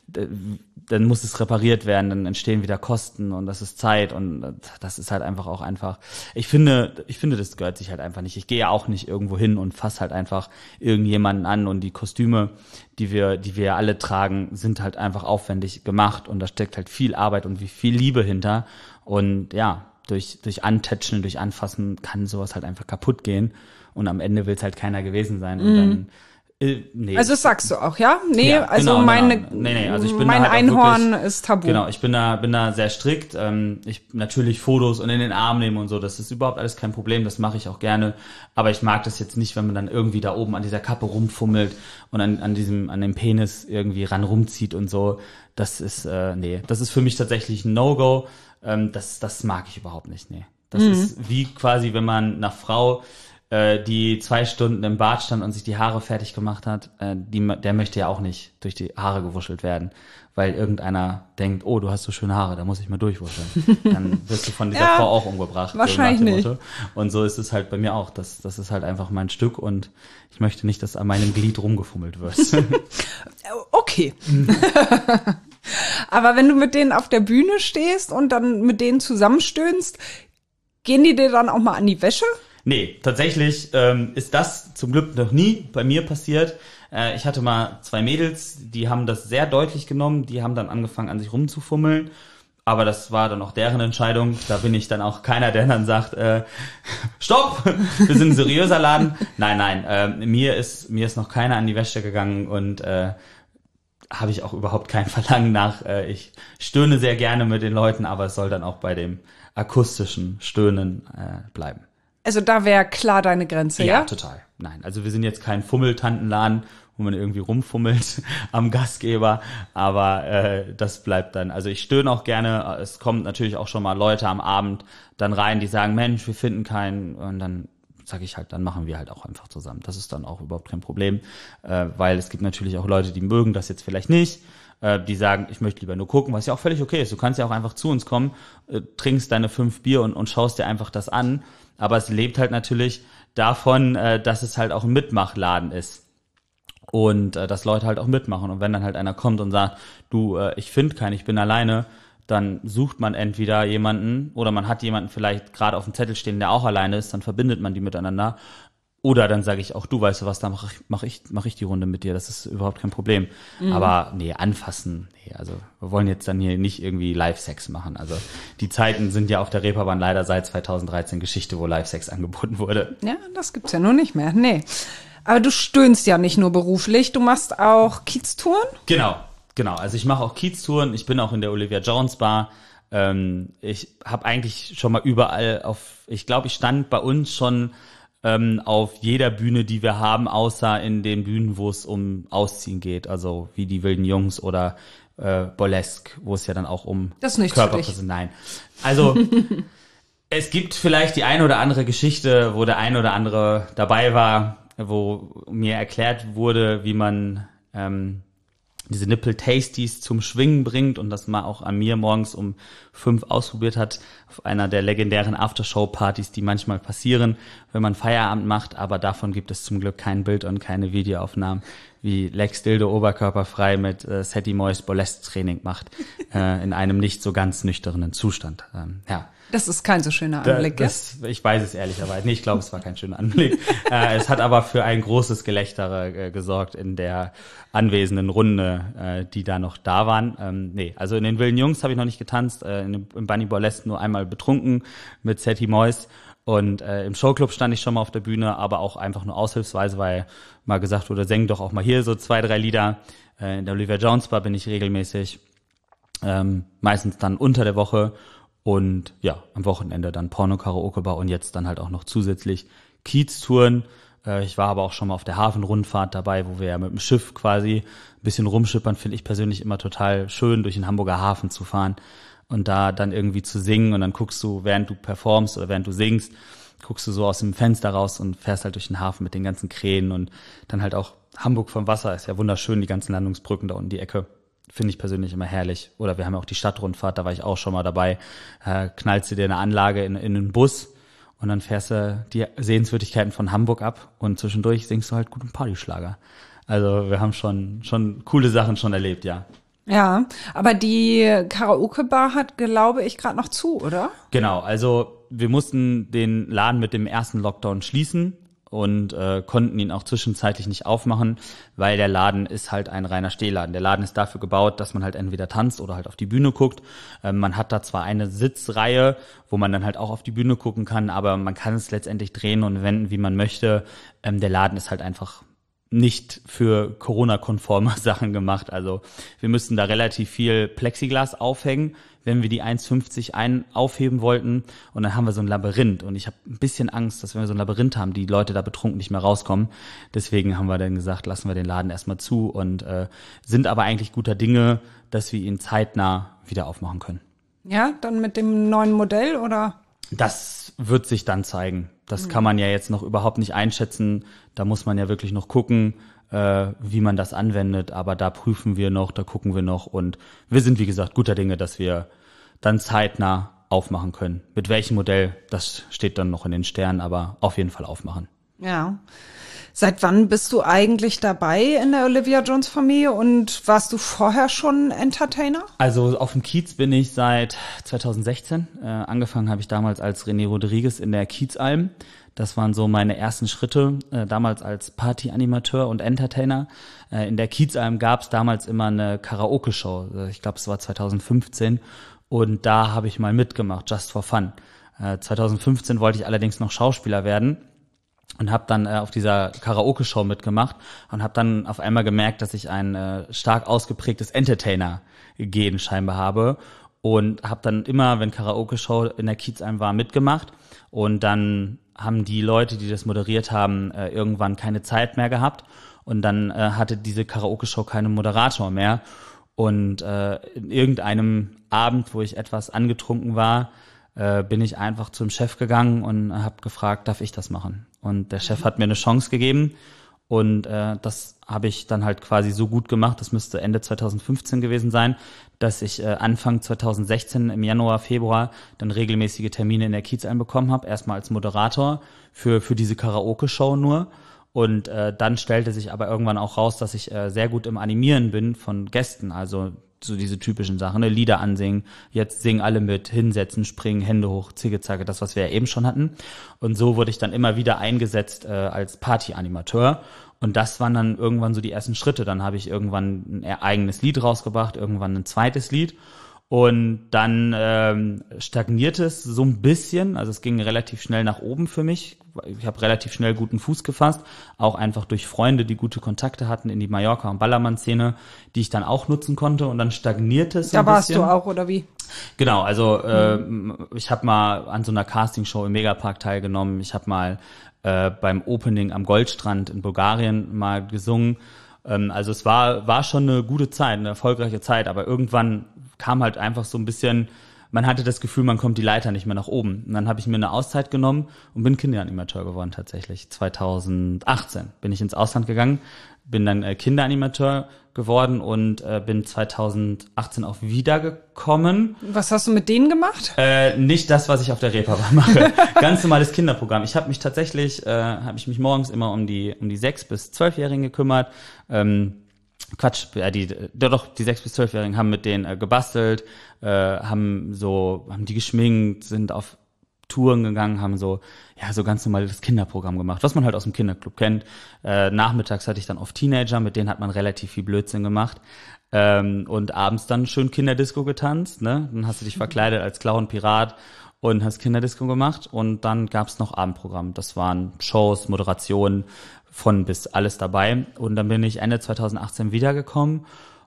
dann muss es repariert werden, dann entstehen wieder Kosten und das ist Zeit und das ist halt einfach auch einfach, ich finde, ich finde, das gehört sich halt einfach nicht. Ich gehe ja auch nicht irgendwo hin und fasse halt einfach irgendjemanden an und die Kostüme, die wir, die wir alle tragen, sind halt einfach aufwendig gemacht und da steckt halt viel Arbeit und wie viel Liebe hinter und ja, durch, durch Antätscheln, durch Anfassen kann sowas halt einfach kaputt gehen und am Ende will es halt keiner gewesen sein und mhm. dann Äh, nee. Also das sagst du auch, ja? Nee, ja, also genau, meine, genau. Nee, nee, also ich bin mein da halt Einhorn wirklich, ist tabu. Genau, ich bin da, bin da sehr strikt. Ähm, ich natürlich Fotos und in den Arm nehmen und so, das ist überhaupt alles kein Problem, das mache ich auch gerne. Aber ich mag das jetzt nicht, wenn man dann irgendwie da oben an dieser Kappe rumfummelt und an, an diesem, an dem Penis irgendwie ran rumzieht und so. Das ist, äh, nee, das ist für mich tatsächlich ein No-Go. Ähm, das, das mag ich überhaupt nicht, nee. Das mhm. ist wie quasi, wenn man nach Frau die zwei Stunden im Bad stand und sich die Haare fertig gemacht hat, äh, die, der möchte ja auch nicht durch die Haare gewuschelt werden, weil irgendeiner denkt, oh, du hast so schöne Haare, da muss ich mal durchwuscheln. Dann wirst du von dieser ja, Frau auch umgebracht. Wahrscheinlich so nicht. Und so ist es halt bei mir auch. Das, das ist halt einfach mein Stück und ich möchte nicht, dass an meinem Glied rumgefummelt wird. Okay. Aber wenn du mit denen auf der Bühne stehst und dann mit denen zusammenstöhnst, gehen die dir dann auch mal an die Wäsche? Nee, tatsächlich ähm, ist das zum Glück noch nie bei mir passiert. Äh, ich hatte mal zwei Mädels, die haben das sehr deutlich genommen, die haben dann angefangen an sich rumzufummeln. Aber das war dann auch deren Entscheidung. Da bin ich dann auch keiner, der dann sagt, äh, stopp, wir sind ein seriöser Laden. Nein, nein, äh, mir ist mir ist noch keiner an die Wäsche gegangen und äh, habe ich auch überhaupt kein Verlangen nach. Äh, ich stöhne sehr gerne mit den Leuten, aber es soll dann auch bei dem akustischen Stöhnen äh, bleiben. Also da wäre klar deine Grenze, ja? Ja, total. Nein, also wir sind jetzt kein Fummeltantenladen, wo man irgendwie rumfummelt am Gastgeber, aber äh, das bleibt dann. Also ich stöhne auch gerne. Es kommt natürlich auch schon mal Leute am Abend dann rein, die sagen, Mensch, wir finden keinen. Und dann sage ich halt, dann machen wir halt auch einfach zusammen. Das ist dann auch überhaupt kein Problem, äh, weil es gibt natürlich auch Leute, die mögen das jetzt vielleicht nicht. Äh, die sagen, ich möchte lieber nur gucken, was ja auch völlig okay ist. Du kannst ja auch einfach zu uns kommen, äh, trinkst deine fünf Bier und, und schaust dir einfach das an. Aber es lebt halt natürlich davon, äh, dass es halt auch ein Mitmachladen ist. Und äh, dass Leute halt auch mitmachen. Und wenn dann halt einer kommt und sagt, du, äh, ich finde keinen, ich bin alleine, dann sucht man entweder jemanden oder man hat jemanden vielleicht gerade auf dem Zettel stehen, der auch alleine ist, dann verbindet man die miteinander. Oder dann sage ich auch, du, weißt du was, da mache ich, mach ich, mach ich die Runde mit dir, das ist überhaupt kein Problem. Mhm. Aber nee, anfassen, nee, also wir wollen jetzt dann hier nicht irgendwie Live-Sex machen. Also die Zeiten sind ja auf der Reeperbahn leider seit zweitausenddreizehn Geschichte, wo Live-Sex angeboten wurde. Ja, das gibt's ja nur nicht mehr, nee. Aber du stöhnst ja nicht nur beruflich, du machst auch Kieztouren? Genau, genau. Also ich mache auch Kieztouren, ich bin auch in der Olivia Jones Bar. Ähm, ich habe eigentlich schon mal überall auf, ich glaube, ich stand bei uns schon ähm, auf jeder Bühne, die wir haben, außer in den Bühnen, wo es um Ausziehen geht. Also wie die Wilden Jungs oder äh, Burlesque, wo es ja dann auch um das ist nichts für dich. Nein, also es gibt vielleicht die eine oder andere Geschichte, wo der ein oder andere dabei war, wo mir erklärt wurde, wie man ähm, diese Nippel-Tasties zum Schwingen bringt und das mal auch an mir morgens um fünf ausprobiert hat, auf einer der legendären Aftershow-Partys, die manchmal passieren, wenn man Feierabend macht, aber davon gibt es zum Glück kein Bild und keine Videoaufnahmen, wie Lex Dildo oberkörperfrei mit äh, Seti Moist Burlesque-Training macht, äh, in einem nicht so ganz nüchternen Zustand. Ähm, ja. Das ist kein so schöner Anblick, da, das, ich weiß es ehrlicherweise nicht. Ich glaube, es war kein schöner Anblick. äh, es hat aber für ein großes Gelächter äh, gesorgt in der anwesenden Runde, äh, die da noch da waren. Ähm, nee, also in den Wilden Jungs habe ich noch nicht getanzt, äh, in dem, im Bunny Burlesque nur einmal betrunken mit Seti Moist. Und äh, im Showclub stand ich schon mal auf der Bühne, aber auch einfach nur aushilfsweise, weil mal gesagt wurde, sing doch auch mal hier so zwei, drei Lieder. Äh, in der Olivia Jones Bar bin ich regelmäßig, ähm, meistens dann unter der Woche. Und ja, am Wochenende dann Porno-Karaoke-Bar und jetzt dann halt auch noch zusätzlich Kieztouren. Äh, ich war aber auch schon mal auf der Hafenrundfahrt dabei, wo wir ja mit dem Schiff quasi ein bisschen rumschippern, finde ich persönlich immer total schön, durch den Hamburger Hafen zu fahren und da dann irgendwie zu singen. Und dann guckst du, während du performst oder während du singst, guckst du so aus dem Fenster raus und fährst halt durch den Hafen mit den ganzen Kränen und dann halt auch Hamburg vom Wasser, ist ja wunderschön, die ganzen Landungsbrücken da unten die Ecke. Finde ich persönlich immer herrlich. Oder wir haben ja auch die Stadtrundfahrt, da war ich auch schon mal dabei. Äh, knallst du dir eine Anlage in, in einen Bus und dann fährst du die Sehenswürdigkeiten von Hamburg ab und zwischendurch singst du halt guten Partyschlager. Also wir haben schon schon coole Sachen schon erlebt, ja. Ja, aber die Karaoke-Bar hat, glaube ich, gerade noch zu, oder? Genau, also wir mussten den Laden mit dem ersten Lockdown schließen und äh, konnten ihn auch zwischenzeitlich nicht aufmachen, weil der Laden ist halt ein reiner Stehladen. Der Laden ist dafür gebaut, dass man halt entweder tanzt oder halt auf die Bühne guckt. Ähm, man hat da zwar eine Sitzreihe, wo man dann halt auch auf die Bühne gucken kann, aber man kann es letztendlich drehen und wenden, wie man möchte. Ähm, der Laden ist halt einfach nicht für Corona-konforme Sachen gemacht. Also wir müssten da relativ viel Plexiglas aufhängen, wenn wir die eins fünfzig ein aufheben wollten. Und dann haben wir so ein Labyrinth. Und ich habe ein bisschen Angst, dass wenn wir so ein Labyrinth haben, die Leute da betrunken nicht mehr rauskommen. Deswegen haben wir dann gesagt, lassen wir den Laden erstmal zu und äh, sind aber eigentlich guter Dinge, dass wir ihn zeitnah wieder aufmachen können. Ja, dann mit dem neuen Modell, oder? Das wird sich dann zeigen. Das kann man ja jetzt noch überhaupt nicht einschätzen. Da muss man ja wirklich noch gucken, äh, wie man das anwendet. Aber da prüfen wir noch, da gucken wir noch. Und wir sind, wie gesagt, guter Dinge, dass wir dann zeitnah aufmachen können. Mit welchem Modell, das steht dann noch in den Sternen, aber auf jeden Fall aufmachen. Ja. Seit wann bist du eigentlich dabei in der Olivia Jones Familie und warst du vorher schon Entertainer? Also auf dem Kiez bin ich seit zweitausendsechzehn. Äh, angefangen habe ich damals als René Rodriguez in der Kiezalm. Das waren so meine ersten Schritte, äh, damals als Party-Animateur und Entertainer. Äh, in der Kiezalm gab es damals immer eine Karaoke-Show. Ich glaube, es war zweitausendfünfzehn. Und da habe ich mal mitgemacht, just for fun. Äh, zweitausendfünfzehn wollte ich allerdings noch Schauspieler werden und habe dann äh, auf dieser Karaoke-Show mitgemacht und habe dann auf einmal gemerkt, dass ich ein äh, stark ausgeprägtes Entertainer-Gen scheinbar habe. Und habe dann immer, wenn Karaoke-Show in der Kiezalm war, mitgemacht. Und dann haben die Leute, die das moderiert haben, äh, irgendwann keine Zeit mehr gehabt. Und dann äh, hatte diese Karaoke-Show keinen Moderator mehr. Und äh, in irgendeinem Abend, wo ich etwas angetrunken war, äh, bin ich einfach zum Chef gegangen und habe gefragt, darf ich das machen? Und der Chef hat mir eine Chance gegeben. Und äh, das habe ich dann halt quasi so gut gemacht, das müsste Ende zweitausendfünfzehn gewesen sein, dass ich äh, Anfang zweitausendsechzehn im Januar, Februar dann regelmäßige Termine in der Kiezalm bekommen habe. Erstmal als Moderator für für diese Karaoke-Show nur. Und äh, dann stellte sich aber irgendwann auch raus, dass ich äh, sehr gut im Animieren bin von Gästen, also so diese typischen Sachen, ne? Lieder ansingen, jetzt singen alle mit, hinsetzen, springen, Hände hoch, Zicke, Zacke, das, was wir ja eben schon hatten. Und so wurde ich dann immer wieder eingesetzt äh, als Party-Animateur. Und das waren dann irgendwann so die ersten Schritte. Dann habe ich irgendwann ein eigenes Lied rausgebracht, irgendwann ein zweites Lied. Und dann ähm, stagnierte es so ein bisschen, also es ging relativ schnell nach oben für mich. Ich habe relativ schnell guten Fuß gefasst, auch einfach durch Freunde, die gute Kontakte hatten in die Mallorca- und Ballermann-Szene, die ich dann auch nutzen konnte. Und dann stagnierte es so ein bisschen. Da warst du auch, oder wie? Genau, also äh, ich habe mal an so einer Castingshow im Megapark teilgenommen. Ich habe mal äh, beim Opening am Goldstrand in Bulgarien mal gesungen. Ähm, also es war war schon eine gute Zeit, eine erfolgreiche Zeit, aber irgendwann kam halt einfach so ein bisschen, man hatte das Gefühl, man kommt die Leiter nicht mehr nach oben. Und dann habe ich mir eine Auszeit genommen und bin Kinderanimateur geworden tatsächlich. zweitausendachtzehn bin ich ins Ausland gegangen, bin dann äh, Kinderanimateur geworden und äh, bin zweitausendachtzehn auch wiedergekommen. Was hast du mit denen gemacht? Äh, nicht das, was ich auf der Reeperbahn mache. Ganz normales Kinderprogramm. Ich habe mich tatsächlich, äh, habe ich mich morgens immer um die um die sechs bis zwölfjährigen gekümmert. Ähm, Quatsch, ja, die, doch, die sechs bis zwölfjährigen haben mit denen äh, gebastelt, äh, haben so, haben die geschminkt, sind auf Touren gegangen, haben so, ja, so ganz normal das Kinderprogramm gemacht, was man halt aus dem Kinderclub kennt. Äh, nachmittags hatte ich dann oft Teenager, mit denen hat man relativ viel Blödsinn gemacht. Ähm, und abends dann schön Kinderdisco getanzt, ne? Dann hast du dich verkleidet als Clown, Pirat und hast Kinderdisco gemacht. Und dann gab's noch Abendprogramm. Das waren Shows, Moderationen, von bis alles dabei. Und dann bin ich Ende zweitausendachtzehn wiedergekommen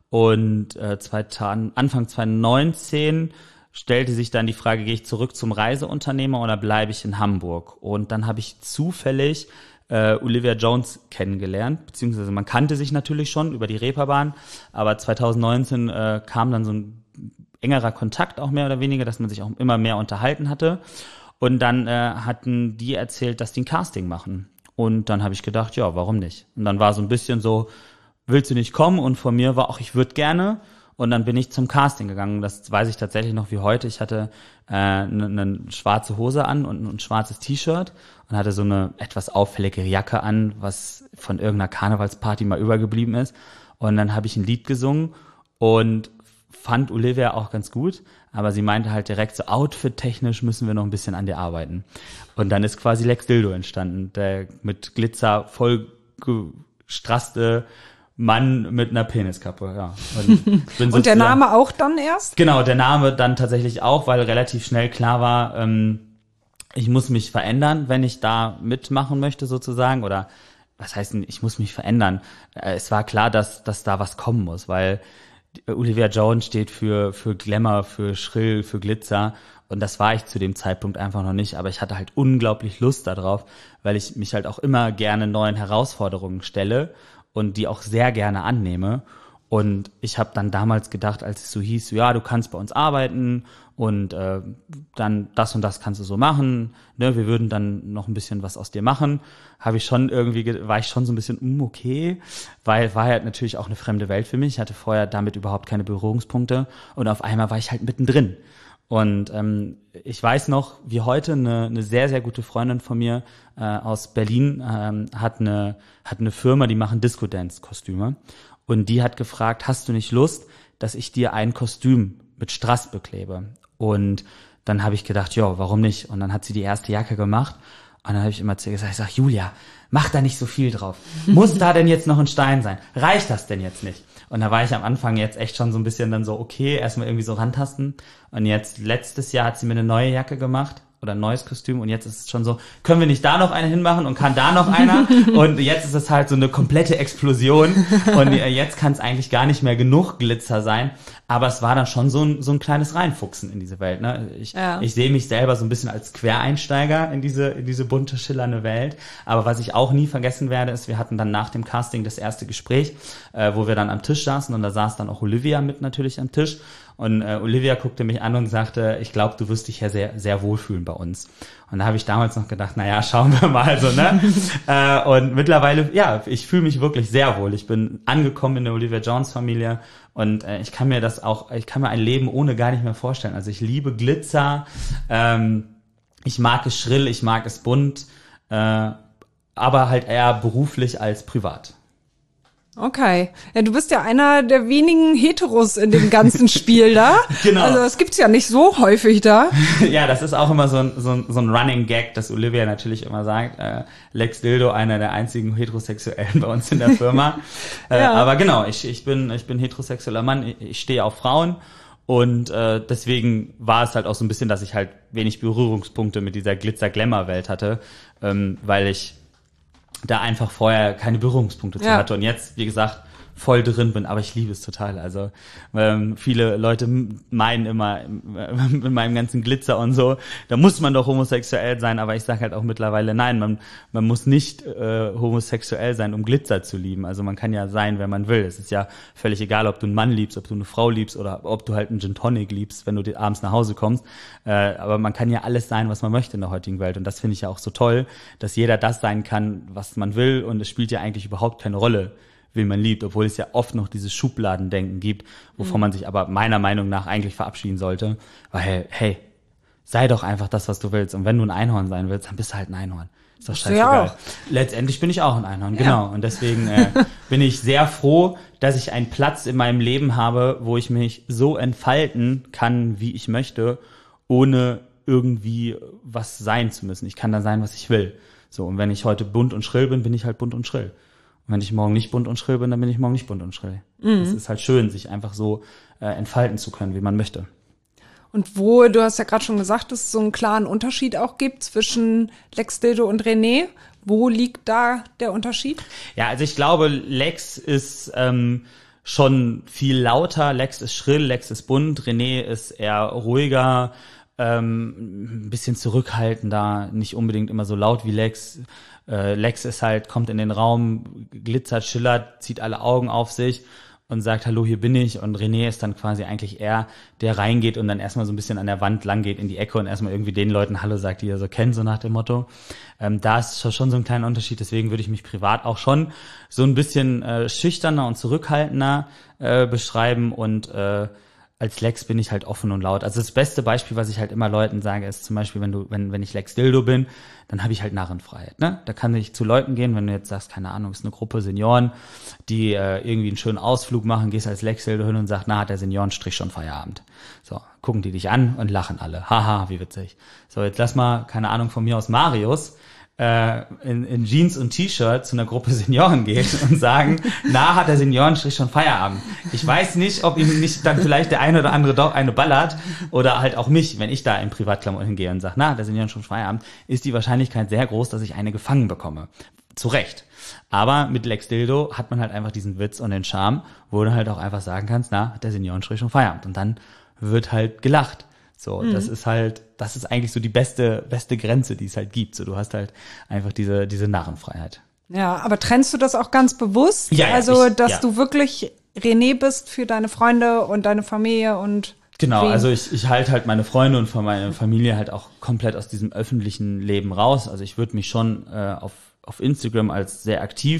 und äh, Anfang zweitausendneunzehn stellte sich dann die Frage, gehe ich zurück zum Reiseunternehmer oder bleibe ich in Hamburg? Und dann habe ich zufällig äh, Olivia Jones kennengelernt, beziehungsweise man kannte sich natürlich schon über die Reeperbahn, aber zweitausendneunzehn äh, kam dann so ein engerer Kontakt auch mehr oder weniger, dass man sich auch immer mehr unterhalten hatte. Und dann äh, hatten die erzählt, dass die ein Casting machen. Und dann habe ich gedacht, ja, warum nicht? Und dann war so ein bisschen so, willst du nicht kommen? Und von mir war auch, ich würde gerne. Und dann bin ich zum Casting gegangen. Das weiß ich tatsächlich noch wie heute. Ich hatte äh, eine, eine schwarze Hose an und ein schwarzes T-Shirt und hatte so eine etwas auffällige Jacke an, was von irgendeiner Karnevalsparty mal übergeblieben ist. Und dann habe ich ein Lied gesungen und fand Olivia auch ganz gut, aber sie meinte halt direkt, so outfit-technisch müssen wir noch ein bisschen an dir arbeiten. Und dann ist quasi Lex Dildo entstanden, der mit Glitzer voll gestrasste Mann mit einer Peniskappe, ja. Und, bin Und der Name auch dann erst? Genau, der Name dann tatsächlich auch, weil relativ schnell klar war, ähm, ich muss mich verändern, wenn ich da mitmachen möchte sozusagen, oder was heißt denn, ich muss mich verändern? Es war klar, dass, dass da was kommen muss, weil Olivia Jones steht für für Glamour, für Schrill, für Glitzer und das war ich zu dem Zeitpunkt einfach noch nicht, aber ich hatte halt unglaublich Lust darauf, weil ich mich halt auch immer gerne neuen Herausforderungen stelle und die auch sehr gerne annehme. Und ich habe dann damals gedacht, als es so hieß, ja, du kannst bei uns arbeiten und äh, dann das und das kannst du so machen, ne, wir würden dann noch ein bisschen was aus dir machen, habe ich schon irgendwie, war ich schon so ein bisschen, mm, okay, weil war halt natürlich auch eine fremde Welt für mich, ich hatte vorher damit überhaupt keine Berührungspunkte und auf einmal war ich halt mittendrin. Und ähm, ich weiß noch, wie heute eine, eine sehr, sehr gute Freundin von mir äh, aus Berlin ähm, hat eine hat eine Firma, die machen Disco-Dance-Kostüme. Und die hat gefragt, hast du nicht Lust, dass ich dir ein Kostüm mit Strass beklebe? Und dann habe ich gedacht, ja, warum nicht? Und dann hat sie die erste Jacke gemacht. Und dann habe ich immer zu ihr gesagt, ich sag, Julia, mach da nicht so viel drauf. Muss da denn jetzt noch ein Stein sein? Reicht das denn jetzt nicht? Und da war ich am Anfang jetzt echt schon so ein bisschen dann so, okay, erstmal irgendwie so rantasten. Und jetzt, letztes Jahr hat sie mir eine neue Jacke gemacht oder ein neues Kostüm. Und jetzt ist es schon so, können wir nicht da noch eine hinmachen und kann da noch einer? Und jetzt ist es halt so eine komplette Explosion. Und jetzt kann es eigentlich gar nicht mehr genug Glitzer sein. Aber es war dann schon so ein, so ein kleines Reinfuchsen in diese Welt. Ne? Ich, ja. ich sehe mich selber so ein bisschen als Quereinsteiger in diese, in diese bunte, schillernde Welt. Aber was ich auch nie vergessen werde, ist, wir hatten dann nach dem Casting das erste Gespräch, äh, wo wir dann am Tisch saßen. Und da saß dann auch Olivia mit natürlich am Tisch. Und äh, Olivia guckte mich an und sagte, ich glaube, du wirst dich ja sehr, sehr wohlfühlen bei uns. Und da habe ich damals noch gedacht, naja, schauen wir mal so, ne? äh, und mittlerweile, ja, ich fühle mich wirklich sehr wohl. Ich bin angekommen in der Olivia Jones Familie und äh, ich kann mir das auch, ich kann mir ein Leben ohne gar nicht mehr vorstellen. Also ich liebe Glitzer, ähm, ich mag es schrill, ich mag es bunt, äh, aber halt eher beruflich als privat. Okay. Ja, du bist ja einer der wenigen Heteros in dem ganzen Spiel da. Genau. Also das gibt's ja nicht so häufig da. Ja, das ist auch immer so ein, so ein, so ein Running Gag, dass Olivia natürlich immer sagt, äh, Lex Dildo, einer der einzigen Heterosexuellen bei uns in der Firma. äh, ja. Aber genau, ich, ich bin, ich bin heterosexueller Mann, ich, ich stehe auf Frauen. Und äh, deswegen war es halt auch so ein bisschen, dass ich halt wenig Berührungspunkte mit dieser Glitzer-Glamour-Welt hatte, ähm, weil ich da einfach vorher keine Berührungspunkte zu ja. hatte und jetzt, wie gesagt, voll drin bin, aber ich liebe es total. Also ähm, viele Leute meinen immer mit meinem ganzen Glitzer und so, da muss man doch homosexuell sein, aber ich sage halt auch mittlerweile, nein, man man muss nicht äh, homosexuell sein, um Glitzer zu lieben. Also man kann ja sein, wer man will. Es ist ja völlig egal, ob du einen Mann liebst, ob du eine Frau liebst oder ob du halt einen Gin Tonic liebst, wenn du abends nach Hause kommst. Äh, aber man kann ja alles sein, was man möchte in der heutigen Welt und das finde ich ja auch so toll, dass jeder das sein kann, was man will und es spielt ja eigentlich überhaupt keine Rolle, wen man liebt, obwohl es ja oft noch dieses Schubladendenken gibt, wovon mhm. man sich aber meiner Meinung nach eigentlich verabschieden sollte. Weil, hey, sei doch einfach das, was du willst. Und wenn du ein Einhorn sein willst, dann bist du halt ein Einhorn. Ist doch scheißegal. Ja. Letztendlich bin ich auch ein Einhorn, ja. Genau. Und deswegen äh, bin ich sehr froh, dass ich einen Platz in meinem Leben habe, wo ich mich so entfalten kann, wie ich möchte, ohne irgendwie was sein zu müssen. Ich kann da sein, was ich will. So, und wenn ich heute bunt und schrill bin, bin ich halt bunt und schrill. Und wenn ich morgen nicht bunt und schrill bin, dann bin ich morgen nicht bunt und schrill. Mhm. Es ist halt schön, sich einfach so äh, entfalten zu können, wie man möchte. Und wo, du hast ja gerade schon gesagt, dass es so einen klaren Unterschied auch gibt zwischen Lex Dildo und René. Wo liegt da der Unterschied? Ja, also ich glaube, Lex ist ähm, schon viel lauter, Lex ist schrill, Lex ist bunt, René ist eher ruhiger, ähm, ein bisschen zurückhaltender, nicht unbedingt immer so laut wie Lex. Äh, Lex ist halt, kommt in den Raum, glitzert, schillert, zieht alle Augen auf sich und sagt, hallo, hier bin ich. Und René ist dann quasi eigentlich eher, der reingeht und dann erstmal so ein bisschen an der Wand lang geht in die Ecke und erstmal irgendwie den Leuten Hallo sagt, die er so kennt, so nach dem Motto. Ähm, da ist schon so ein kleiner Unterschied, deswegen würde ich mich privat auch schon so ein bisschen äh, schüchterner und zurückhaltender äh, beschreiben und äh, als Lex bin ich halt offen und laut. Also das beste Beispiel, was ich halt immer Leuten sage, ist zum Beispiel, wenn du, wenn, wenn ich Lex Dildo bin, dann habe ich halt Narrenfreiheit, ne? Da kann ich zu Leuten gehen, wenn du jetzt sagst, keine Ahnung, ist eine Gruppe Senioren, die äh, irgendwie einen schönen Ausflug machen, gehst als Lex Dildo hin und sagst, na, hat der Seniorenstrich schon Feierabend. So, gucken die dich an und lachen alle. Haha, wie witzig. So, jetzt lass mal, keine Ahnung, von mir aus Marius, äh, in, in Jeans und T-Shirt zu einer Gruppe Senioren gehen und sagen, na, hat der Seniorenstrich schon Feierabend. Ich weiß nicht, ob ihm nicht dann vielleicht der eine oder andere doch eine ballert oder halt auch mich, wenn ich da in Privatklamotten hingehe und sage, na, der Senioren schon Feierabend, ist die Wahrscheinlichkeit sehr groß, dass ich eine gefangen bekomme. Zu Recht. Aber mit Lex Dildo hat man halt einfach diesen Witz und den Charme, wo du halt auch einfach sagen kannst, na, hat der Seniorenstrich schon Feierabend. Und dann wird halt gelacht. So, mhm. das ist halt, das ist eigentlich so die beste, beste Grenze, die es halt gibt. So, du hast halt einfach diese, diese Narrenfreiheit. Ja, aber trennst du das auch ganz bewusst? Ja, ja, also, ich, dass ja. du wirklich René bist für deine Freunde und deine Familie und Genau, Wen? also ich, ich halte halt meine Freunde und meine Familie halt auch komplett aus diesem öffentlichen Leben raus. Also ich würde mich schon äh, auf, auf Instagram als sehr aktiv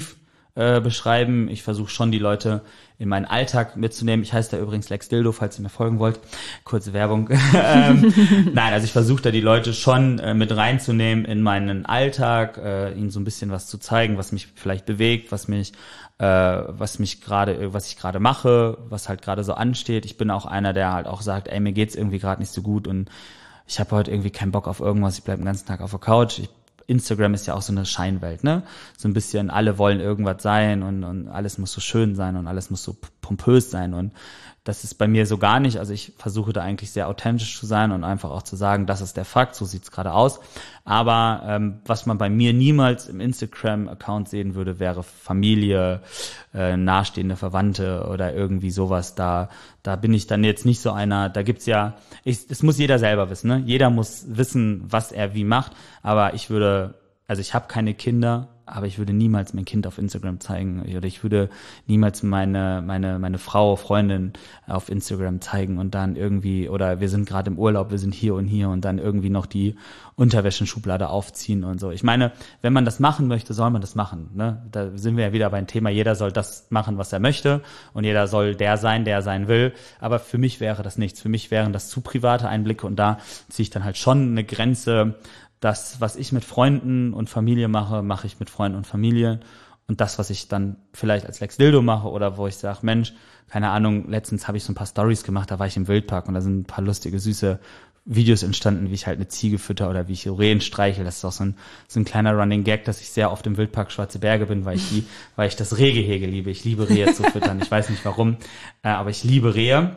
äh, beschreiben. Ich versuche schon, die Leute in meinen Alltag mitzunehmen. Ich heiße da übrigens Lex Dildo, falls ihr mir folgen wollt. Kurze Werbung. ähm, nein, also ich versuche da die Leute schon äh, mit reinzunehmen in meinen Alltag, äh, ihnen so ein bisschen was zu zeigen, was mich vielleicht bewegt, was mich äh, was mich gerade, was ich gerade mache, was halt gerade so ansteht. Ich bin auch einer, der halt auch sagt, ey, mir geht's irgendwie gerade nicht so gut und ich habe heute irgendwie keinen Bock auf irgendwas, ich bleib den ganzen Tag auf der Couch. Ich, Instagram ist ja auch so eine Scheinwelt, ne? So ein bisschen, alle wollen irgendwas sein und, und alles muss so schön sein und alles muss so pompös sein und das ist bei mir so gar nicht. Also ich versuche da eigentlich sehr authentisch zu sein und einfach auch zu sagen, das ist der Fakt, so sieht's gerade aus. Aber ähm, was man bei mir niemals im Instagram-Account sehen würde, wäre Familie, äh, nahestehende Verwandte oder irgendwie sowas. Da da bin ich dann jetzt nicht so einer, da gibt's ja, ich, das muss jeder selber wissen, ne? Jeder muss wissen, was er wie macht. Aber ich würde, also ich habe keine Kinder, aber ich würde niemals mein Kind auf Instagram zeigen oder ich würde niemals meine meine meine Frau, Freundin auf Instagram zeigen und dann irgendwie, oder wir sind gerade im Urlaub, wir sind hier und hier und dann irgendwie noch die Unterwäschenschublade aufziehen und so. Ich meine, wenn man das machen möchte, soll man das machen, ne? Da sind wir ja wieder beim Thema, jeder soll das machen, was er möchte und jeder soll der sein, der er sein will, aber für mich wäre das nichts. Für mich wären das zu private Einblicke und da ziehe ich dann halt schon eine Grenze. Das, was ich mit Freunden und Familie mache, mache ich mit Freunden und Familie. Und das, was ich dann vielleicht als Lex Dildo mache oder wo ich sage, Mensch, keine Ahnung, letztens habe ich so ein paar Stories gemacht, da war ich im Wildpark und da sind ein paar lustige, süße Videos entstanden, wie ich halt eine Ziege fütter oder wie ich Rehen streichel. Das ist auch so ein, so ein kleiner Running Gag, dass ich sehr oft im Wildpark Schwarze Berge bin, weil ich die, weil ich das Rehgehege liebe. Ich liebe Rehe zu füttern. Ich weiß nicht warum, äh, aber ich liebe Rehe.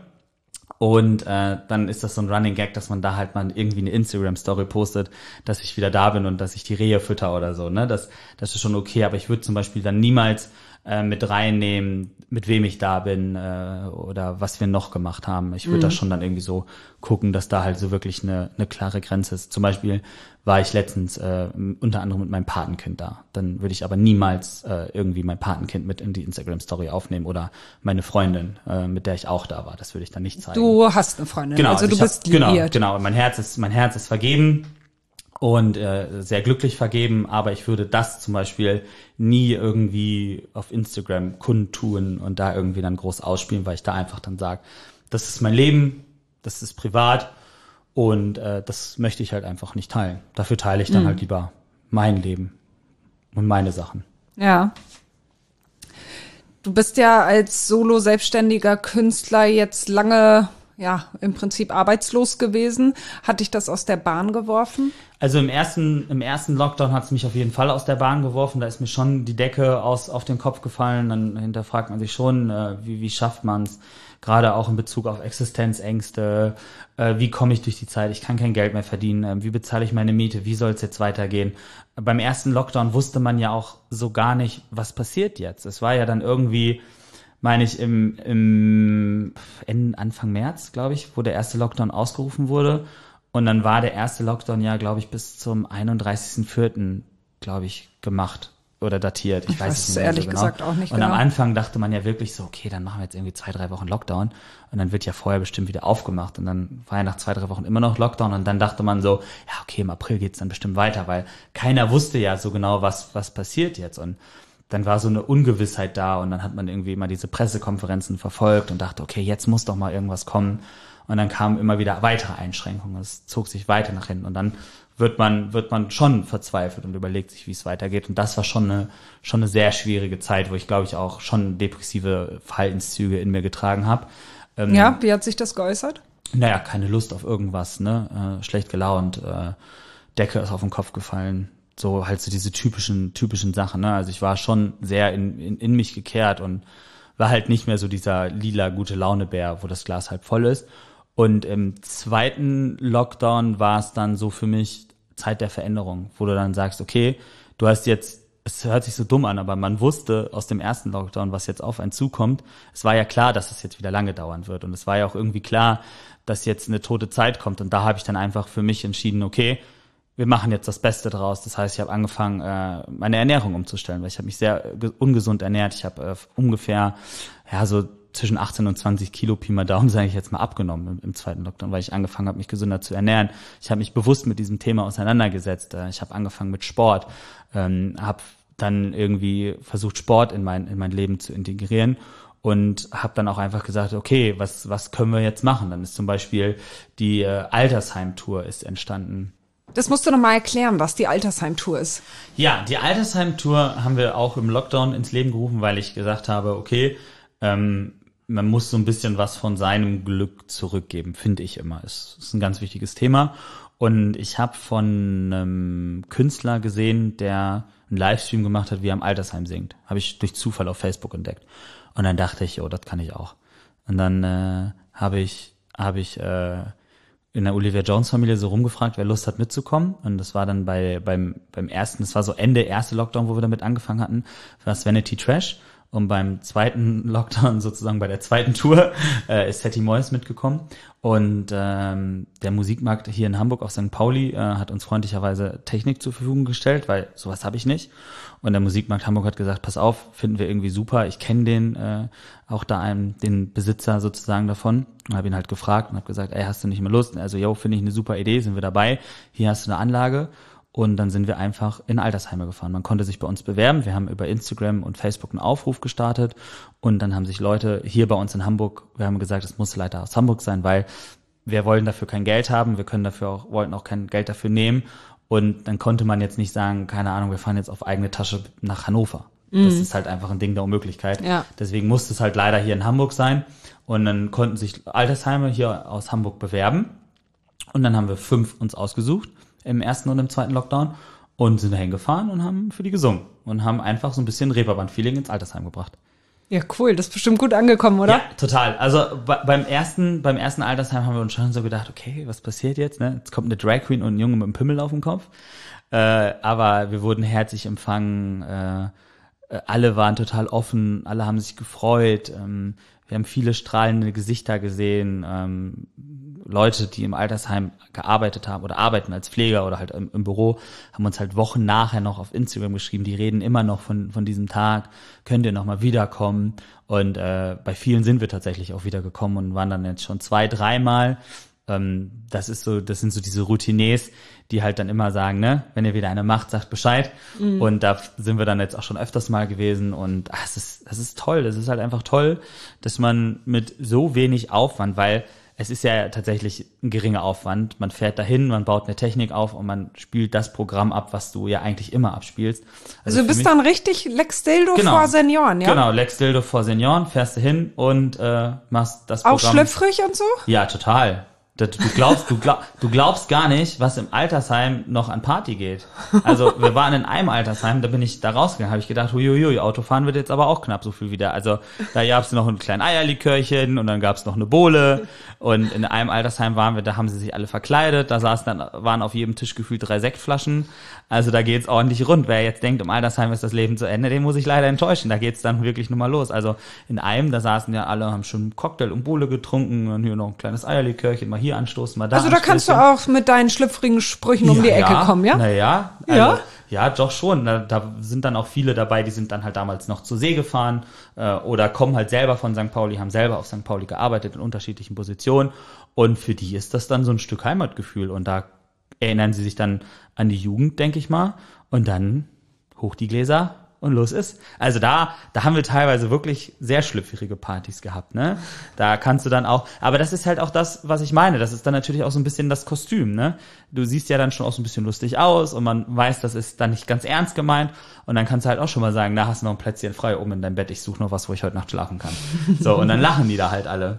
Und äh, dann ist das so ein Running Gag, dass man da halt mal irgendwie eine Instagram-Story postet, dass ich wieder da bin und dass ich die Rehe fütter oder so, ne? Das, das ist schon okay, aber ich würde zum Beispiel dann niemals äh, mit reinnehmen, mit wem ich da bin äh, oder was wir noch gemacht haben. Ich würde mhm. da schon dann irgendwie so gucken, dass da halt so wirklich eine, eine klare Grenze ist. Zum Beispiel war ich letztens äh, unter anderem mit meinem Patenkind da. Dann würde ich aber niemals äh, irgendwie mein Patenkind mit in die Instagram-Story aufnehmen oder meine Freundin, äh, mit der ich auch da war. Das würde ich dann nicht zeigen. Du hast eine Freundin, genau, also, also du hab, bist liiert. Genau, genau. Mein Herz ist, mein Herz ist vergeben und äh, sehr glücklich vergeben, aber ich würde das zum Beispiel nie irgendwie auf Instagram kundtun und da irgendwie dann groß ausspielen, weil ich da einfach dann sage, das ist mein Leben, das ist privat und äh, das möchte ich halt einfach nicht teilen. Dafür teile ich dann mhm. halt lieber mein Leben und meine Sachen. Ja. Du bist ja als solo-selbstständiger Künstler jetzt lange, ja, im Prinzip arbeitslos gewesen. Hat dich das aus der Bahn geworfen? Also im ersten im ersten Lockdown hat es mich auf jeden Fall aus der Bahn geworfen. Da ist mir schon die Decke aus auf den Kopf gefallen. Dann hinterfragt man sich schon, äh, wie, wie schafft man es? Gerade auch in Bezug auf Existenzängste. Äh, wie komme ich durch die Zeit? Ich kann kein Geld mehr verdienen. Äh, wie bezahle ich meine Miete? Wie soll es jetzt weitergehen? Beim ersten Lockdown wusste man ja auch so gar nicht, was passiert jetzt. Es war ja dann irgendwie, meine ich, im, im Ende, Anfang März, glaube ich, wo der erste Lockdown ausgerufen wurde. Und dann war der erste Lockdown ja, glaube ich, bis zum einunddreißigsten vierten, glaube ich, gemacht oder datiert. Ich, ich weiß es nicht mehr ehrlich so genau. gesagt auch nicht Und genau. am Anfang dachte man ja wirklich so, okay, dann machen wir jetzt irgendwie zwei, drei Wochen Lockdown und dann wird ja vorher bestimmt wieder aufgemacht und dann war ja nach zwei, drei Wochen immer noch Lockdown und dann dachte man so, ja, okay, im April geht's dann bestimmt weiter, weil keiner wusste ja so genau, was was passiert jetzt und dann war so eine Ungewissheit da und dann hat man irgendwie immer diese Pressekonferenzen verfolgt und dachte, okay, jetzt muss doch mal irgendwas kommen und dann kamen immer wieder weitere Einschränkungen, es zog sich weiter nach hinten und dann wird man wird man schon verzweifelt und überlegt sich, wie es weitergeht. Und das war schon eine schon eine sehr schwierige Zeit, wo ich, glaube ich, auch schon depressive Verhaltenszüge in mir getragen habe. Ähm, ja, wie hat sich das geäußert? Naja, keine Lust auf irgendwas, ne? Äh, schlecht gelaunt, äh, Decke ist auf den Kopf gefallen. So halt so diese typischen typischen Sachen, ne? Also ich war schon sehr in, in, in mich gekehrt und war halt nicht mehr so dieser lila gute Laune-Bär, wo das Glas halb voll ist. Und im zweiten Lockdown war es dann so für mich Zeit der Veränderung, wo du dann sagst, okay, du hast jetzt, es hört sich so dumm an, aber man wusste aus dem ersten Lockdown, was jetzt auf einen zukommt. Es war ja klar, dass es jetzt wieder lange dauern wird und es war ja auch irgendwie klar, dass jetzt eine tote Zeit kommt und da habe ich dann einfach für mich entschieden, okay, wir machen jetzt das Beste draus. Das heißt, ich habe angefangen, meine Ernährung umzustellen, weil ich habe mich sehr ungesund ernährt. Ich habe ungefähr, ja, so zwischen achtzehn und zwanzig Kilo Pi mal Daumen, sage ich jetzt mal, abgenommen im, im zweiten Lockdown, weil ich angefangen habe, mich gesünder zu ernähren. Ich habe mich bewusst mit diesem Thema auseinandergesetzt. Ich habe angefangen mit Sport, ähm, habe dann irgendwie versucht, Sport in mein, in mein Leben zu integrieren. Und habe dann auch einfach gesagt, okay, was was können wir jetzt machen? Dann ist zum Beispiel die äh, Altersheim-Tour ist entstanden. Das musst du noch mal erklären, was die Altersheim-Tour ist. Ja, die Altersheim-Tour haben wir auch im Lockdown ins Leben gerufen, weil ich gesagt habe, okay, ähm, man muss so ein bisschen was von seinem Glück zurückgeben, finde ich immer. Es ist ein ganz wichtiges Thema. Und ich habe von einem Künstler gesehen, der einen Livestream gemacht hat, wie er im Altersheim singt. Habe ich durch Zufall auf Facebook entdeckt. Und dann dachte ich, oh, das kann ich auch. Und dann äh, habe ich habe ich äh, in der Olivia Jones Familie so rumgefragt, wer Lust hat mitzukommen. Und das war dann bei beim beim ersten, das war so Ende erste Lockdown, wo wir damit angefangen hatten, war das Vanity Trash. Und beim zweiten Lockdown, sozusagen bei der zweiten Tour, äh, ist Hetty Moyes mitgekommen. Und ähm, der Musikmarkt hier in Hamburg auf Sankt Pauli äh, hat uns freundlicherweise Technik zur Verfügung gestellt, weil sowas habe ich nicht. Und der Musikmarkt Hamburg hat gesagt, pass auf, finden wir irgendwie super. Ich kenne den, äh, auch da einen, den Besitzer sozusagen davon. Und habe ihn halt gefragt und habe gesagt, ey, hast du nicht mehr Lust? Und also, yo, finde ich eine super Idee, sind wir dabei. Hier hast du eine Anlage. Und dann sind wir einfach in Altersheime gefahren. Man konnte sich bei uns bewerben. Wir haben über Instagram und Facebook einen Aufruf gestartet. Und dann haben sich Leute hier bei uns in Hamburg, wir haben gesagt, es muss leider aus Hamburg sein, weil wir wollen dafür kein Geld haben. Wir können dafür auch, wollten auch kein Geld dafür nehmen. Und dann konnte man jetzt nicht sagen, keine Ahnung, wir fahren jetzt auf eigene Tasche nach Hannover. Mhm. Das ist halt einfach ein Ding der Unmöglichkeit. Ja. Deswegen musste es halt leider hier in Hamburg sein. Und dann konnten sich Altersheime hier aus Hamburg bewerben. Und dann haben wir fünf uns ausgesucht im ersten und im zweiten Lockdown und sind dahin gefahren und haben für die gesungen und haben einfach so ein bisschen Reeperbahn-Feeling ins Altersheim gebracht. Ja, cool, das ist bestimmt gut angekommen, oder? Ja, total. Also bei, beim ersten beim ersten Altersheim haben wir uns schon so gedacht, okay, was passiert jetzt? Ne? Jetzt kommt eine Drag Queen und ein Junge mit einem Pimmel auf dem Kopf. Äh, aber wir wurden herzlich empfangen, äh, alle waren total offen, alle haben sich gefreut. Ähm, wir haben viele strahlende Gesichter gesehen, ähm, Leute, die im Altersheim gearbeitet haben oder arbeiten als Pfleger oder halt im, im Büro, haben uns halt Wochen nachher noch auf Instagram geschrieben, die reden immer noch von von diesem Tag, könnt ihr noch mal wiederkommen? Und äh, bei vielen sind wir tatsächlich auch wiedergekommen und waren dann jetzt schon zwei, dreimal. Ähm, das ist so, das sind so diese Routiniers, die halt dann immer sagen, ne, wenn ihr wieder eine macht, sagt Bescheid. Mhm. Und da sind wir dann jetzt auch schon öfters mal gewesen und ach, es ist, das ist toll, das ist halt einfach toll, dass man mit so wenig Aufwand, weil es ist ja tatsächlich ein geringer Aufwand. Man fährt dahin, man baut eine Technik auf und man spielt das Programm ab, was du ja eigentlich immer abspielst. Also, also du bist dann richtig Lex Dildo genau, vor Senioren, ja? Genau, Lex Dildo vor Senioren, fährst du hin und äh, machst das Programm. Auch schlüpfrig und so? Ja, total. Du glaubst, du, glaub, du glaubst gar nicht, was im Altersheim noch an Party geht. Also wir waren in einem Altersheim, da bin ich da rausgegangen, habe ich gedacht, huiuiui, Autofahren wird jetzt aber auch knapp so viel wieder. Also da gab's noch ein kleines Eierlikörchen und dann gab's noch eine Bowle und in einem Altersheim waren wir, da haben sie sich alle verkleidet, da saßen dann, waren auf jedem Tisch gefühlt drei Sektflaschen. Also da geht's ordentlich rund. Wer jetzt denkt, im Altersheim ist das Leben zu Ende, den muss ich leider enttäuschen. Da geht's dann wirklich nur mal los. Also in einem, da saßen ja alle, haben schon Cocktail und Bowle getrunken und hier noch ein kleines Eierlikörchen, mal hier anstoßen, mal da Also da kannst du auch mit deinen schlüpfrigen Sprüchen um ja, die Ecke ja. kommen, ja? Naja, also, ja? ja, doch schon. Da, da sind dann auch viele dabei, die sind dann halt damals noch zur See gefahren äh, oder kommen halt selber von Sankt Pauli, haben selber auf Sankt Pauli gearbeitet in unterschiedlichen Positionen und für die ist das dann so ein Stück Heimatgefühl und da erinnern sie sich dann an die Jugend, denke ich mal, und dann hoch die Gläser und los ist. Also da, da haben wir teilweise wirklich sehr schlüpfrige Partys gehabt, ne? Da kannst du dann auch, aber das ist halt auch das, was ich meine. Das ist dann natürlich auch so ein bisschen das Kostüm, ne? Du siehst ja dann schon auch so ein bisschen lustig aus und man weiß, das ist dann nicht ganz ernst gemeint und dann kannst du halt auch schon mal sagen, da hast du noch ein Plätzchen frei oben in deinem Bett, ich suche noch was, wo ich heute Nacht schlafen kann. So, und dann lachen die da halt alle.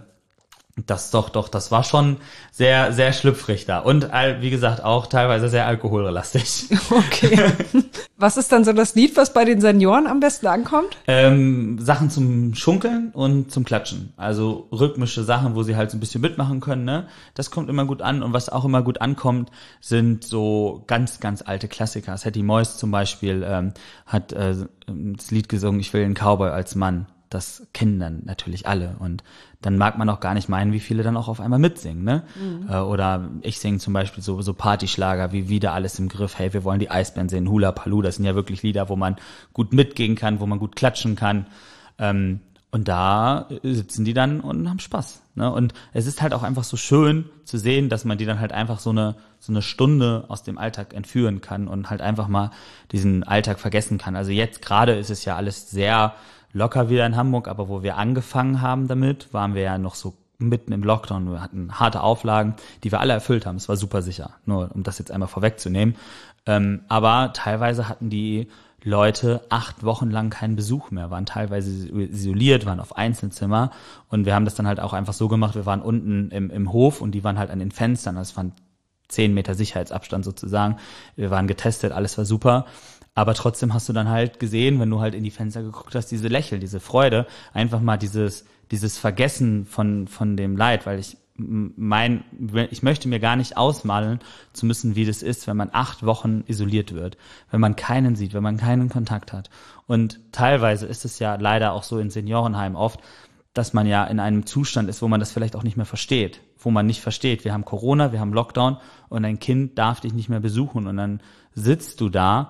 Das doch, doch, das war schon sehr, sehr schlüpfrig da. Und wie gesagt, auch teilweise sehr alkohollastig. Okay. Was ist dann so das Lied, was bei den Senioren am besten ankommt? Ähm, Sachen zum Schunkeln und zum Klatschen. Also rhythmische Sachen, wo sie halt so ein bisschen mitmachen können, ne? Das kommt immer gut an. Und was auch immer gut ankommt, sind so ganz, ganz alte Klassiker. Hetty Moyes zum Beispiel ähm, hat äh, das Lied gesungen, ich will einen Cowboy als Mann. Das kennen dann natürlich alle und dann mag man auch gar nicht meinen, wie viele dann auch auf einmal mitsingen, ne? Mhm. Äh, oder ich singe zum Beispiel so, so Partyschlager wie Wieder alles im Griff, hey, wir wollen die Eisbären sehen, Hula Paloo, das sind ja wirklich Lieder, wo man gut mitgehen kann, wo man gut klatschen kann. Ähm, Und da sitzen die dann und haben Spaß. Ne? Und es ist halt auch einfach so schön zu sehen, dass man die dann halt einfach so eine so eine Stunde aus dem Alltag entführen kann und halt einfach mal diesen Alltag vergessen kann. Also jetzt gerade ist es ja alles sehr locker wieder in Hamburg, aber wo wir angefangen haben damit, waren wir ja noch so mitten im Lockdown. Wir hatten harte Auflagen, die wir alle erfüllt haben. Es war super sicher, nur um das jetzt einmal vorwegzunehmen. Ähm, aber teilweise hatten die Leute acht Wochen lang keinen Besuch mehr, waren teilweise isoliert, waren auf Einzelzimmer und wir haben das dann halt auch einfach so gemacht, wir waren unten im, im Hof und die waren halt an den Fenstern, das waren zehn Meter Sicherheitsabstand sozusagen, wir waren getestet, alles war super, aber trotzdem hast du dann halt gesehen, wenn du halt in die Fenster geguckt hast, diese Lächeln, diese Freude, einfach mal dieses dieses Vergessen von von dem Leid, weil ich mein, ich möchte mir gar nicht ausmalen zu müssen, wie das ist, wenn man acht Wochen isoliert wird, wenn man keinen sieht, wenn man keinen Kontakt hat. Und teilweise ist es ja leider auch so in Seniorenheimen oft, dass man ja in einem Zustand ist, wo man das vielleicht auch nicht mehr versteht, wo man nicht versteht, wir haben Corona, wir haben Lockdown und ein Kind darf dich nicht mehr besuchen und dann sitzt du da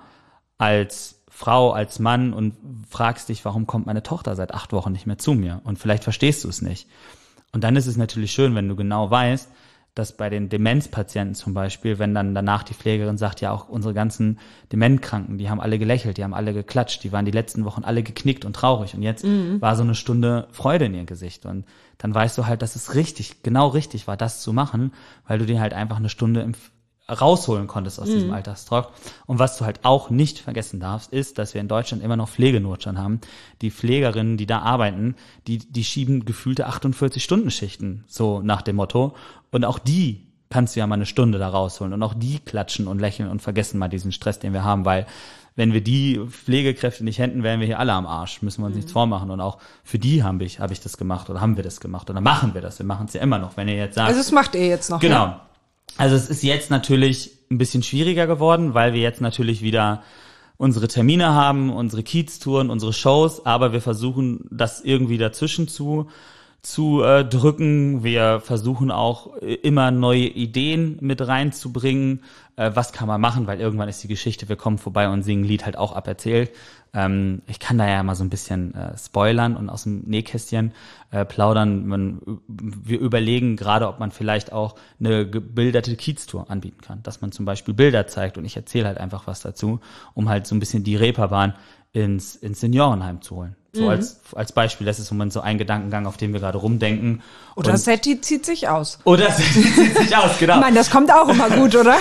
als Frau, als Mann und fragst dich, warum kommt meine Tochter seit acht Wochen nicht mehr zu mir? Und vielleicht verstehst du es nicht. Und dann ist es natürlich schön, wenn du genau weißt, dass bei den Demenzpatienten zum Beispiel, wenn dann danach die Pflegerin sagt, ja auch unsere ganzen Dementkranken, die haben alle gelächelt, die haben alle geklatscht, die waren die letzten Wochen alle geknickt und traurig und jetzt mhm. war so eine Stunde Freude in ihr Gesicht und dann weißt du halt, dass es richtig, genau richtig war, das zu machen, weil du dir halt einfach eine Stunde im rausholen konntest aus mhm. diesem Alltagsdruck. Und was du halt auch nicht vergessen darfst, ist, dass wir in Deutschland immer noch Pflegenotstand haben. Die Pflegerinnen, die da arbeiten, die die schieben gefühlte achtundvierzig-Stunden-Schichten, so nach dem Motto. Und auch die kannst du ja mal eine Stunde da rausholen. Und auch die klatschen und lächeln und vergessen mal diesen Stress, den wir haben, weil wenn wir die Pflegekräfte nicht hätten, wären wir hier alle am Arsch. Müssen wir uns mhm. nichts vormachen. Und auch für die habe ich, habe ich das gemacht oder haben wir das gemacht oder machen wir das. Wir machen es ja immer noch. Wenn ihr jetzt sagt, also das macht ihr jetzt noch. Genau. Ja? Also es ist jetzt natürlich ein bisschen schwieriger geworden, weil wir jetzt natürlich wieder unsere Termine haben, unsere Kiez-Touren, unsere Shows, aber wir versuchen das irgendwie dazwischen zu zu äh, drücken. Wir versuchen auch äh, immer neue Ideen mit reinzubringen. Äh, was kann man machen, weil irgendwann ist die Geschichte, wir kommen vorbei und singen ein Lied halt auch aberzählt. Ähm, ich kann da ja mal so ein bisschen äh, spoilern und aus dem Nähkästchen äh, plaudern. Man, wir überlegen gerade, ob man vielleicht auch eine gebilderte Kiez-Tour anbieten kann, dass man zum Beispiel Bilder zeigt und ich erzähle halt einfach was dazu, um halt so ein bisschen die Reeperbahn ins, ins Seniorenheim zu holen. So mhm. als, als Beispiel, das ist im Moment so ein Gedankengang, auf den wir gerade rumdenken. Oder und Setti zieht sich aus. Oder Setti zieht sich aus, genau. Ich meine, das kommt auch immer gut, oder?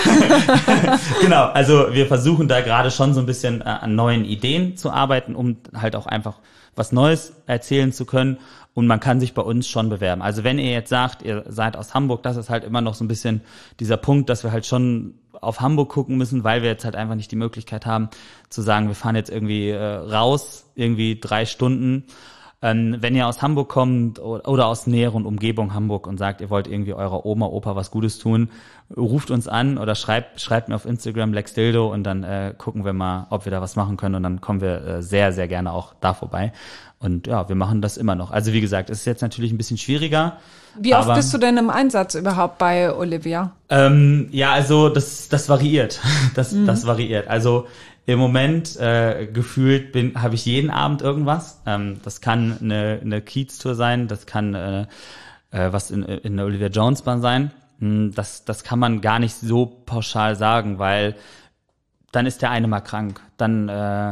Genau, also wir versuchen da gerade schon so ein bisschen äh, an neuen Ideen zu arbeiten, um halt auch einfach was Neues erzählen zu können. Und man kann sich bei uns schon bewerben. Also wenn ihr jetzt sagt, ihr seid aus Hamburg, das ist halt immer noch so ein bisschen dieser Punkt, dass wir halt schon auf Hamburg gucken müssen, weil wir jetzt halt einfach nicht die Möglichkeit haben, zu sagen, wir fahren jetzt irgendwie äh, raus, irgendwie drei Stunden. Ähm, wenn ihr aus Hamburg kommt oder, oder aus näheren Umgebung Hamburg und sagt, ihr wollt irgendwie eurer Oma, Opa was Gutes tun, ruft uns an oder schreibt schreibt mir auf Instagram LexDildo und dann äh, gucken wir mal, ob wir da was machen können und dann kommen wir äh, sehr, sehr gerne auch da vorbei. Und ja, wir machen das immer noch. Also wie gesagt, es ist jetzt natürlich ein bisschen schwieriger. Wie oft aber, bist du denn im Einsatz überhaupt bei Olivia? Ähm, ja, also das das variiert. Das mhm. das variiert. Also im Moment äh, gefühlt bin habe ich jeden Abend irgendwas. Ähm, das kann eine eine Kiez-Tour sein, das kann äh, äh, was in in der Olivia Jones Bahn sein. Das das kann man gar nicht so pauschal sagen, weil dann ist der eine mal krank, dann äh,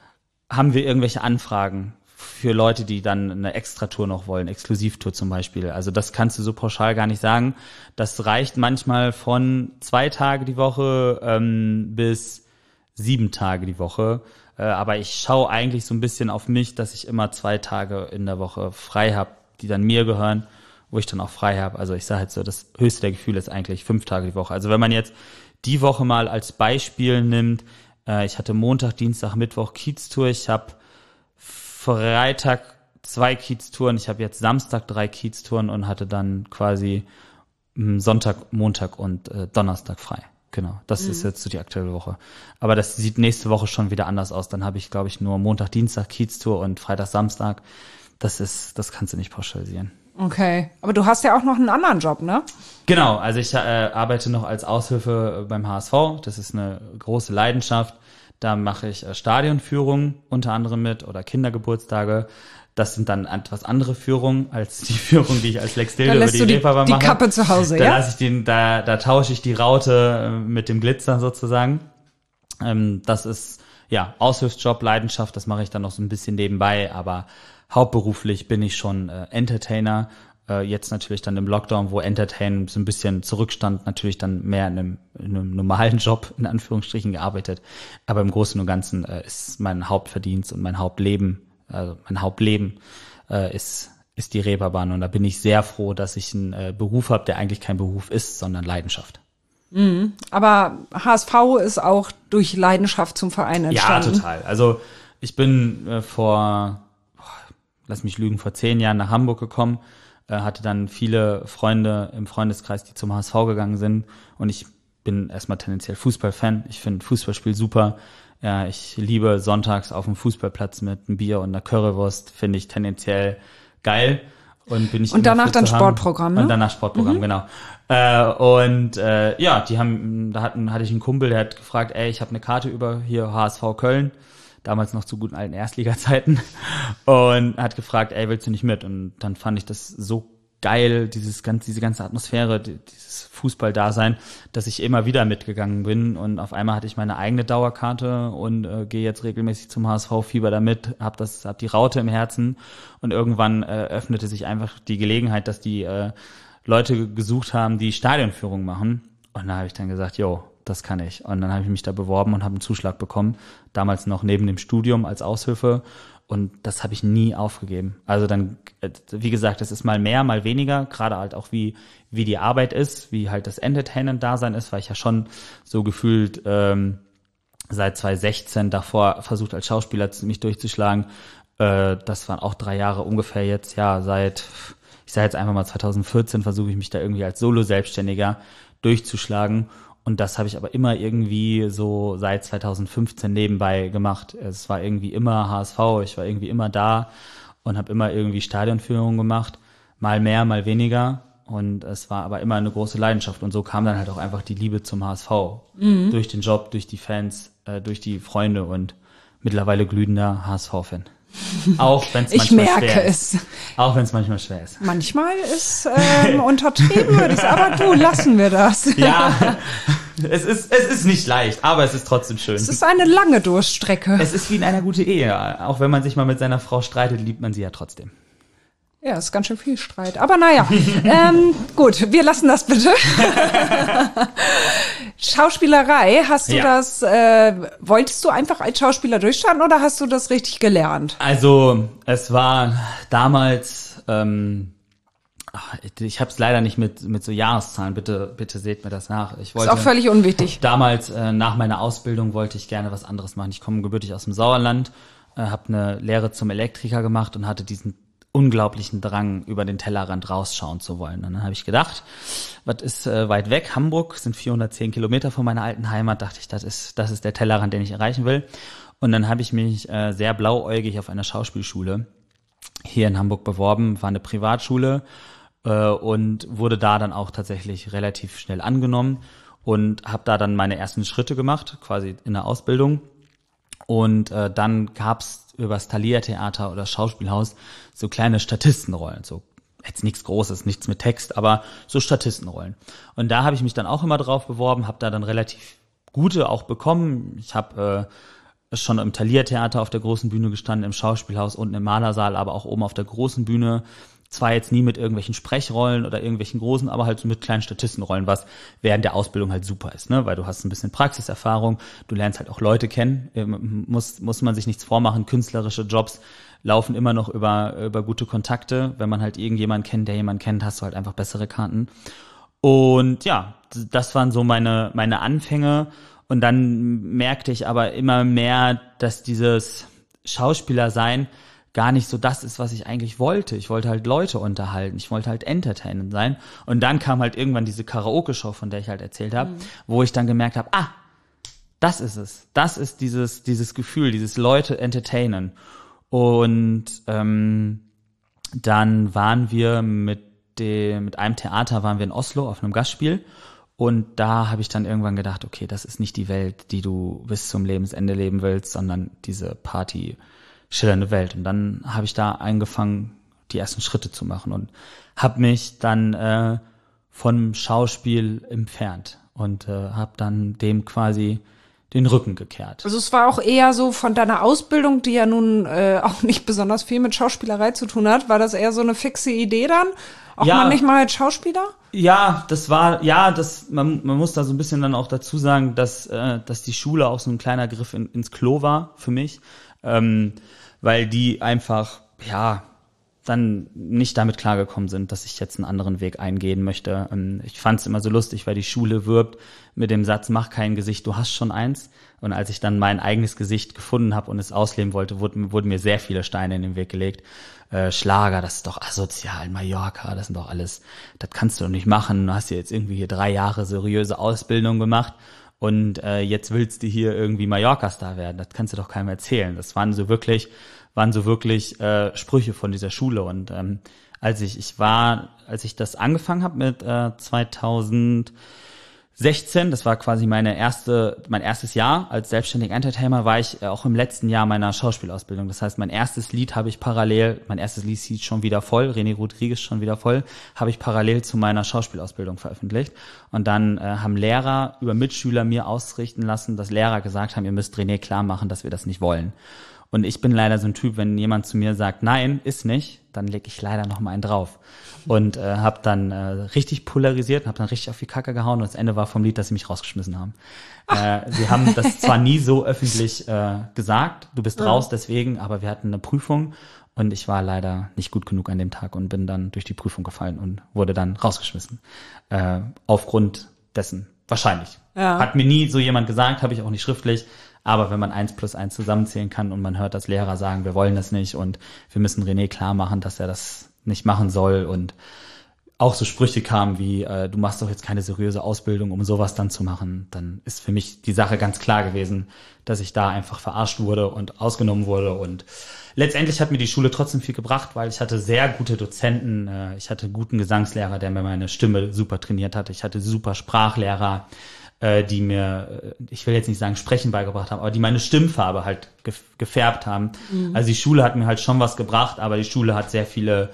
haben wir irgendwelche Anfragen für Leute, die dann eine Extratour noch wollen, Exklusivtour zum Beispiel. Also das kannst du so pauschal gar nicht sagen. Das reicht manchmal von zwei Tage die Woche ähm, bis sieben Tage die Woche. Äh, aber ich schaue eigentlich so ein bisschen auf mich, dass ich immer zwei Tage in der Woche frei habe, die dann mir gehören, wo ich dann auch frei habe. Also ich sage jetzt so, das höchste der Gefühle ist eigentlich fünf Tage die Woche. Also wenn man jetzt die Woche mal als Beispiel nimmt, äh, ich hatte Montag, Dienstag, Mittwoch Kiez-Tour, ich habe Freitag zwei Kiez-Touren, ich habe jetzt Samstag drei Kiez-Touren und hatte dann quasi Sonntag, Montag und äh, Donnerstag frei. Genau, das mhm. ist jetzt so die aktuelle Woche. Aber das sieht nächste Woche schon wieder anders aus. Dann habe ich, glaube ich, nur Montag, Dienstag Kiez-Tour und Freitag, Samstag. Das ist, das kannst du nicht pauschalisieren. Okay, aber du hast ja auch noch einen anderen Job, ne? Genau, also ich äh, arbeite noch als Aushilfe beim H S V. Das ist eine große Leidenschaft. Da mache ich äh, Stadionführungen unter anderem mit oder Kindergeburtstage. Das sind dann etwas andere Führungen als die Führung, die ich als Lex Dildo Da über lässt die du die, Reeperbahn die mache. Kappe zu Hause, Da ja? lasse ich den, da, da tausche ich die Raute äh, mit dem Glitzer sozusagen. Ähm, das ist, ja, Aushilfsjob, Leidenschaft, das mache ich dann noch so ein bisschen nebenbei, aber hauptberuflich bin ich schon äh, Entertainer. Äh, jetzt natürlich dann im Lockdown, wo Entertainment so ein bisschen zurückstand, natürlich dann mehr in einem, in einem normalen Job, in Anführungsstrichen, gearbeitet. Aber im Großen und Ganzen äh, ist mein Hauptverdienst und mein Hauptleben, also mein Hauptleben äh, ist ist die Reeperbahn. Und da bin ich sehr froh, dass ich einen äh, Beruf habe, der eigentlich kein Beruf ist, sondern Leidenschaft. Aber H S V ist auch durch Leidenschaft zum Verein entstanden. Ja, total. Also ich bin äh, vor, oh, lass mich lügen, vor zehn Jahren nach Hamburg gekommen, äh, hatte dann viele Freunde im Freundeskreis, die zum H S V gegangen sind. Und ich bin erstmal tendenziell Fußballfan. Ich finde Fußballspiel super. Ja, ich liebe sonntags auf dem Fußballplatz mit einem Bier und einer Currywurst, finde ich tendenziell geil. Und bin ich Und immer danach für dann zu haben. Sportprogramm, ne? Und danach Sportprogramm, genau. Äh, und äh, ja, die haben, da hatten, hatte ich einen Kumpel, der hat gefragt, ey, ich habe eine Karte über hier H S V Köln, damals noch zu guten alten Erstliga-Zeiten, und hat gefragt, ey, willst du nicht mit? Und dann fand ich das so geil, dieses ganze, diese ganze Atmosphäre, dieses Fußball-Dasein, dass ich immer wieder mitgegangen bin, und auf einmal hatte ich meine eigene Dauerkarte und äh, gehe jetzt regelmäßig zum H S V-Fieber damit, hab das, hab die Raute im Herzen, und irgendwann äh, öffnete sich einfach die Gelegenheit, dass die äh, Leute gesucht haben, die Stadionführung machen, und da habe ich dann gesagt, jo, das kann ich, und dann habe ich mich da beworben und habe einen Zuschlag bekommen, damals noch neben dem Studium als Aushilfe. Und das habe ich nie aufgegeben. Also dann, wie gesagt, es ist mal mehr, mal weniger, gerade halt auch wie wie die Arbeit ist, wie halt das Entertainment-Dasein ist, weil ich ja schon so gefühlt ähm, seit zwanzig sechzehn davor versucht als Schauspieler mich durchzuschlagen. Äh, das waren auch drei Jahre ungefähr jetzt, ja, seit, ich sage jetzt einfach mal zwanzig vierzehn versuche ich mich da irgendwie als Solo-Selbstständiger durchzuschlagen. Und das habe ich aber immer irgendwie so seit zwanzig fünfzehn nebenbei gemacht. Es war irgendwie immer H S V, ich war irgendwie immer da und habe immer irgendwie Stadionführungen gemacht, mal mehr, mal weniger. Und es war aber immer eine große Leidenschaft. Und so kam dann halt auch einfach die Liebe zum H S V. Mhm. Durch den Job, durch die Fans, äh, durch die Freunde und mittlerweile glühender H S V-Fan. Auch wenn es manchmal Ich merke schwer ist. es. Auch wenn es manchmal schwer ist. Manchmal ist ähm, untertrieben, würde ich sagen, aber du, lassen wir das. Ja, es ist, es ist nicht leicht, aber es ist trotzdem schön. Es ist eine lange Durststrecke. Es ist wie in einer guten Ehe. Auch wenn man sich mal mit seiner Frau streitet, liebt man sie ja trotzdem. Ja, ist ganz schön viel Streit. Aber naja, ähm, gut, wir lassen das bitte. Schauspielerei, hast du Ja. das, äh, wolltest du einfach als Schauspieler durchstarten oder hast du das richtig gelernt? Also, es war damals, ähm, ach, ich habe es leider nicht mit mit so Jahreszahlen, bitte bitte seht mir das nach. Ich Ist wollte auch völlig unwichtig. damals, äh, nach meiner Ausbildung, wollte ich gerne was anderes machen. Ich komme gebürtig aus dem Sauerland, äh, habe eine Lehre zum Elektriker gemacht und hatte diesen unglaublichen Drang, über den Tellerrand rausschauen zu wollen. Und dann habe ich gedacht, was ist äh, weit weg? Hamburg sind vierhundertzehn Kilometer von meiner alten Heimat. Dachte ich, das ist das ist der Tellerrand, den ich erreichen will. Und dann habe ich mich äh, sehr blauäugig auf einer Schauspielschule hier in Hamburg beworben. War eine Privatschule äh, und wurde da dann auch tatsächlich relativ schnell angenommen und habe da dann meine ersten Schritte gemacht, quasi in der Ausbildung. Und äh, dann gab's übers Thalia-Theater oder Schauspielhaus so kleine Statistenrollen, so jetzt nichts Großes, nichts mit Text, aber so Statistenrollen. Und da habe ich mich dann auch immer drauf beworben, habe da dann relativ gute auch bekommen. Ich habe äh, schon im Thalia-Theater auf der großen Bühne gestanden, im Schauspielhaus, unten im Malersaal, aber auch oben auf der großen Bühne. Zwar jetzt nie mit irgendwelchen Sprechrollen oder irgendwelchen großen, aber halt so mit kleinen Statistenrollen, was während der Ausbildung halt super ist, ne? Weil du hast ein bisschen Praxiserfahrung, du lernst halt auch Leute kennen, ähm, muss muss man sich nichts vormachen, künstlerische Jobs laufen immer noch über über gute Kontakte. Wenn man halt irgendjemanden kennt, der jemanden kennt, hast du halt einfach bessere Karten. Und ja, das waren so meine meine Anfänge. Und dann merkte ich aber immer mehr, dass dieses Schauspielersein gar nicht so das ist, was ich eigentlich wollte. Ich wollte halt Leute unterhalten, ich wollte halt entertainend sein. Und dann kam halt irgendwann diese Karaoke-Show, von der ich halt erzählt habe, mhm. wo ich dann gemerkt habe, ah, das ist es. Das ist dieses dieses Gefühl, dieses Leute entertainen. Und ähm, dann waren wir mit dem mit einem Theater, waren wir in Oslo auf einem Gastspiel. Und da habe ich dann irgendwann gedacht, okay, das ist nicht die Welt, die du bis zum Lebensende leben willst, sondern diese Party schillernde Welt. Und dann habe ich da angefangen, die ersten Schritte zu machen und habe mich dann äh, vom Schauspiel entfernt und äh, habe dann dem quasi den Rücken gekehrt. Also es war auch eher so von deiner Ausbildung, die ja nun äh, auch nicht besonders viel mit Schauspielerei zu tun hat, war das eher so eine fixe Idee dann? Auch Ja. man nicht mal als Schauspieler? Ja, das war, ja, das, man, man muss da so ein bisschen dann auch dazu sagen, dass, äh, dass die Schule auch so ein kleiner Griff in, ins Klo war für mich, ähm, weil die einfach, ja, dann nicht damit klargekommen sind, dass ich jetzt einen anderen Weg eingehen möchte. Ähm, ich fand es immer so lustig, weil die Schule wirbt mit dem Satz, mach kein Gesicht, du hast schon eins. Und als ich dann mein eigenes Gesicht gefunden habe und es ausleben wollte, wurden, wurden mir sehr viele Steine in den Weg gelegt. Äh, Schlager, das ist doch asozial, Mallorca, das sind doch alles, das kannst du doch nicht machen. Du hast ja jetzt irgendwie hier drei Jahre seriöse Ausbildung gemacht und äh, jetzt willst du hier irgendwie Mallorca-Star werden. Das kannst du doch keinem erzählen. Das waren so wirklich, waren so wirklich äh, Sprüche von dieser Schule. Und ähm, als ich, ich war, als ich das angefangen habe mit äh, zweitausendsechzehn, das war quasi meine erste, mein erstes Jahr als selbstständiger Entertainer, war ich auch im letzten Jahr meiner Schauspielausbildung. Das heißt, mein erstes Lied habe ich parallel, mein erstes Lied hieß schon wieder voll, René Rodriguez schon wieder voll, habe ich parallel zu meiner Schauspielausbildung veröffentlicht. Und dann äh, haben Lehrer über Mitschüler mir ausrichten lassen, dass Lehrer gesagt haben, ihr müsst René klar machen, dass wir das nicht wollen. Und ich bin leider so ein Typ, wenn jemand zu mir sagt, nein, ist nicht, dann leg ich leider noch mal einen drauf. Und äh, habe dann äh, richtig polarisiert und habe dann richtig auf die Kacke gehauen. Und das Ende war vom Lied, dass sie mich rausgeschmissen haben. Äh, sie haben das zwar nie so öffentlich äh, gesagt, du bist raus deswegen, aber wir hatten eine Prüfung und ich war leider nicht gut genug an dem Tag und bin dann durch die Prüfung gefallen und wurde dann rausgeschmissen. Äh, aufgrund dessen, wahrscheinlich. Ja. Hat mir nie so jemand gesagt, habe ich auch nicht schriftlich. Aber wenn man eins plus eins zusammenzählen kann und man hört, dass Lehrer sagen, wir wollen das nicht und wir müssen René klar machen, dass er das nicht machen soll und auch so Sprüche kamen wie, äh, du machst doch jetzt keine seriöse Ausbildung, um sowas dann zu machen, dann ist für mich die Sache ganz klar gewesen, dass ich da einfach verarscht wurde und ausgenommen wurde. Und letztendlich hat mir die Schule trotzdem viel gebracht, weil ich hatte sehr gute Dozenten, äh, ich hatte einen guten Gesangslehrer, der mir meine Stimme super trainiert hat, ich hatte super Sprachlehrer, die mir, ich will jetzt nicht sagen Sprechen beigebracht haben, aber die meine Stimmfarbe halt gefärbt haben. Mhm. Also die Schule hat mir halt schon was gebracht, aber die Schule hat sehr viele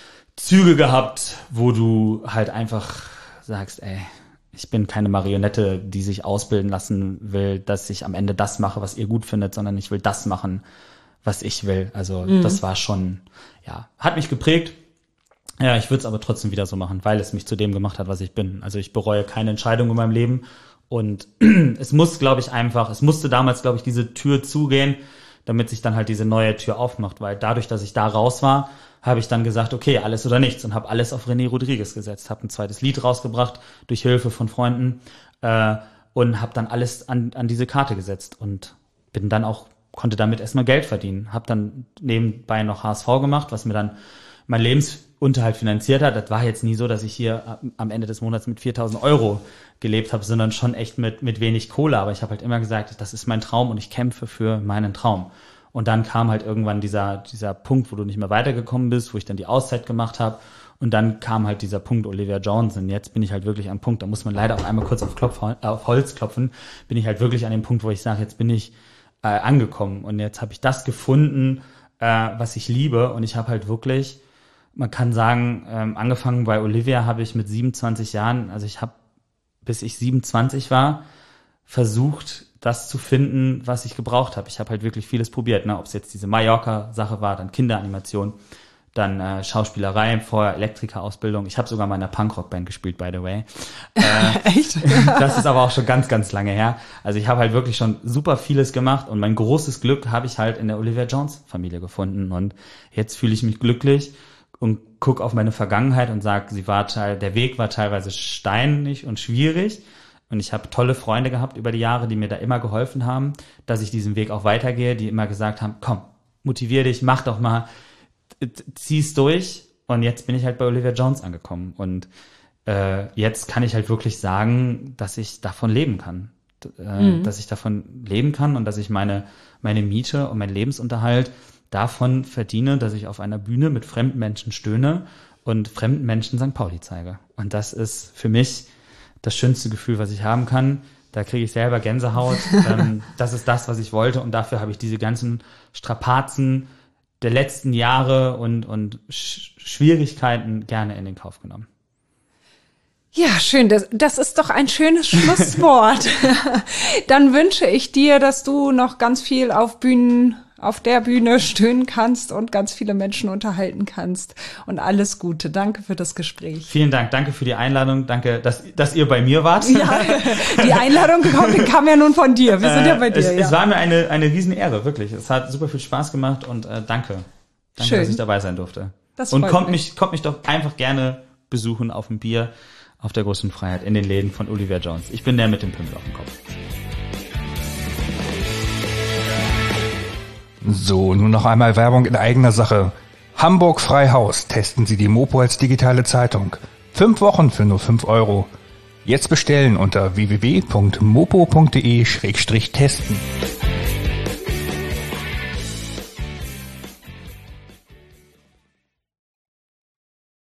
Züge gehabt, wo du halt einfach sagst, ey, ich bin keine Marionette, die sich ausbilden lassen will, dass ich am Ende das mache, was ihr gut findet, sondern ich will das machen, was ich will. Also mhm. das war schon, ja, hat mich geprägt. Ja, ich würde es aber trotzdem wieder so machen, weil es mich zu dem gemacht hat, was ich bin. Also ich bereue keine Entscheidung in meinem Leben. Und es muss, glaube ich, einfach, es musste damals, glaube ich, diese Tür zugehen, damit sich dann halt diese neue Tür aufmacht. Weil dadurch, dass ich da raus war, habe ich dann gesagt, okay, alles oder nichts. Und habe alles auf René Rodriguez gesetzt. Habe ein zweites Lied rausgebracht, durch Hilfe von Freunden. Äh, und habe dann alles an, an diese Karte gesetzt. Und bin dann auch, konnte damit erstmal Geld verdienen. Habe dann nebenbei noch H S V gemacht, was mir dann mein Lebensunterhalt finanziert hat. Das war jetzt nie so, dass ich hier am Ende des Monats mit viertausend Euro gelebt habe, sondern schon echt mit mit wenig Kohle. Aber ich habe halt immer gesagt, das ist mein Traum und ich kämpfe für meinen Traum. Und dann kam halt irgendwann dieser dieser Punkt, wo du nicht mehr weitergekommen bist, wo ich dann die Auszeit gemacht habe. Und dann kam halt dieser Punkt Olivia Jones. Und jetzt bin ich halt wirklich am Punkt, da muss man leider auch einmal kurz auf, Klopf, auf Holz klopfen, bin ich halt wirklich an dem Punkt, wo ich sage, jetzt bin ich äh, angekommen. Und jetzt habe ich das gefunden, äh, was ich liebe. Und ich habe halt wirklich, man kann sagen, ähm, angefangen bei Olivia habe ich mit siebenundzwanzig Jahren, also ich habe, bis ich siebenundzwanzig war, versucht, das zu finden, was ich gebraucht habe. Ich habe halt wirklich vieles probiert, ne? Ob es jetzt diese Mallorca-Sache war, dann Kinderanimation, dann äh, Schauspielerei, vorher Elektrikerausbildung. Ich habe sogar mal in einer Punkrock-Band gespielt, by the way. Äh, Echt? Das ist aber auch schon ganz, ganz lange her. Also ich habe halt wirklich schon super vieles gemacht und mein großes Glück habe ich halt in der Olivia Jones-Familie gefunden. Und jetzt fühle ich mich glücklich und guck auf meine Vergangenheit und sag, sie war teil, der Weg war teilweise steinig und schwierig. Und ich habe tolle Freunde gehabt über die Jahre, die mir da immer geholfen haben, dass ich diesen Weg auch weitergehe, die immer gesagt haben, komm, motivier dich, mach doch mal, zieh's durch. Und jetzt bin ich halt bei Olivia Jones angekommen. Und äh, jetzt kann ich halt wirklich sagen, dass ich davon leben kann. Äh, mhm. Dass ich davon leben kann und dass ich meine meine Miete und meinen Lebensunterhalt davon verdiene, dass ich auf einer Bühne mit fremden Menschen stöhne und fremden Menschen Sankt Pauli zeige. Und das ist für mich das schönste Gefühl, was ich haben kann, Da kriege ich selber Gänsehaut. ähm, das ist das, was ich wollte und dafür habe ich diese ganzen Strapazen der letzten Jahre und, und Sch- Schwierigkeiten gerne in den Kauf genommen. Ja, schön. Das, das ist doch ein schönes Schlusswort. Dann wünsche ich dir, dass du noch ganz viel auf Bühnen, auf der Bühne stöhnen kannst und ganz viele Menschen unterhalten kannst. Und alles Gute. Danke für das Gespräch. Vielen Dank. Danke für die Einladung. Danke, dass, dass ihr bei mir wart. Ja, die Einladung kam, kam ja nun von dir. Wir sind ja bei dir. Es, ja. es war mir eine, eine Riesenehre, wirklich. Es hat super viel Spaß gemacht und äh, danke. Danke, Schön. dass ich dabei sein durfte. Das und freut kommt mich. mich, kommt mich doch einfach gerne besuchen auf ein Bier auf der großen Freiheit in den Läden von Olivia Jones. Ich bin der mit dem Pimmel auf dem Kopf. So, nun noch einmal Werbung in eigener Sache. Hamburg Freihaus. Testen Sie die Mopo als digitale Zeitung. Fünf Wochen für nur fünf Euro. Jetzt bestellen unter w w w punkt mopo punkt de schrägstrich testen.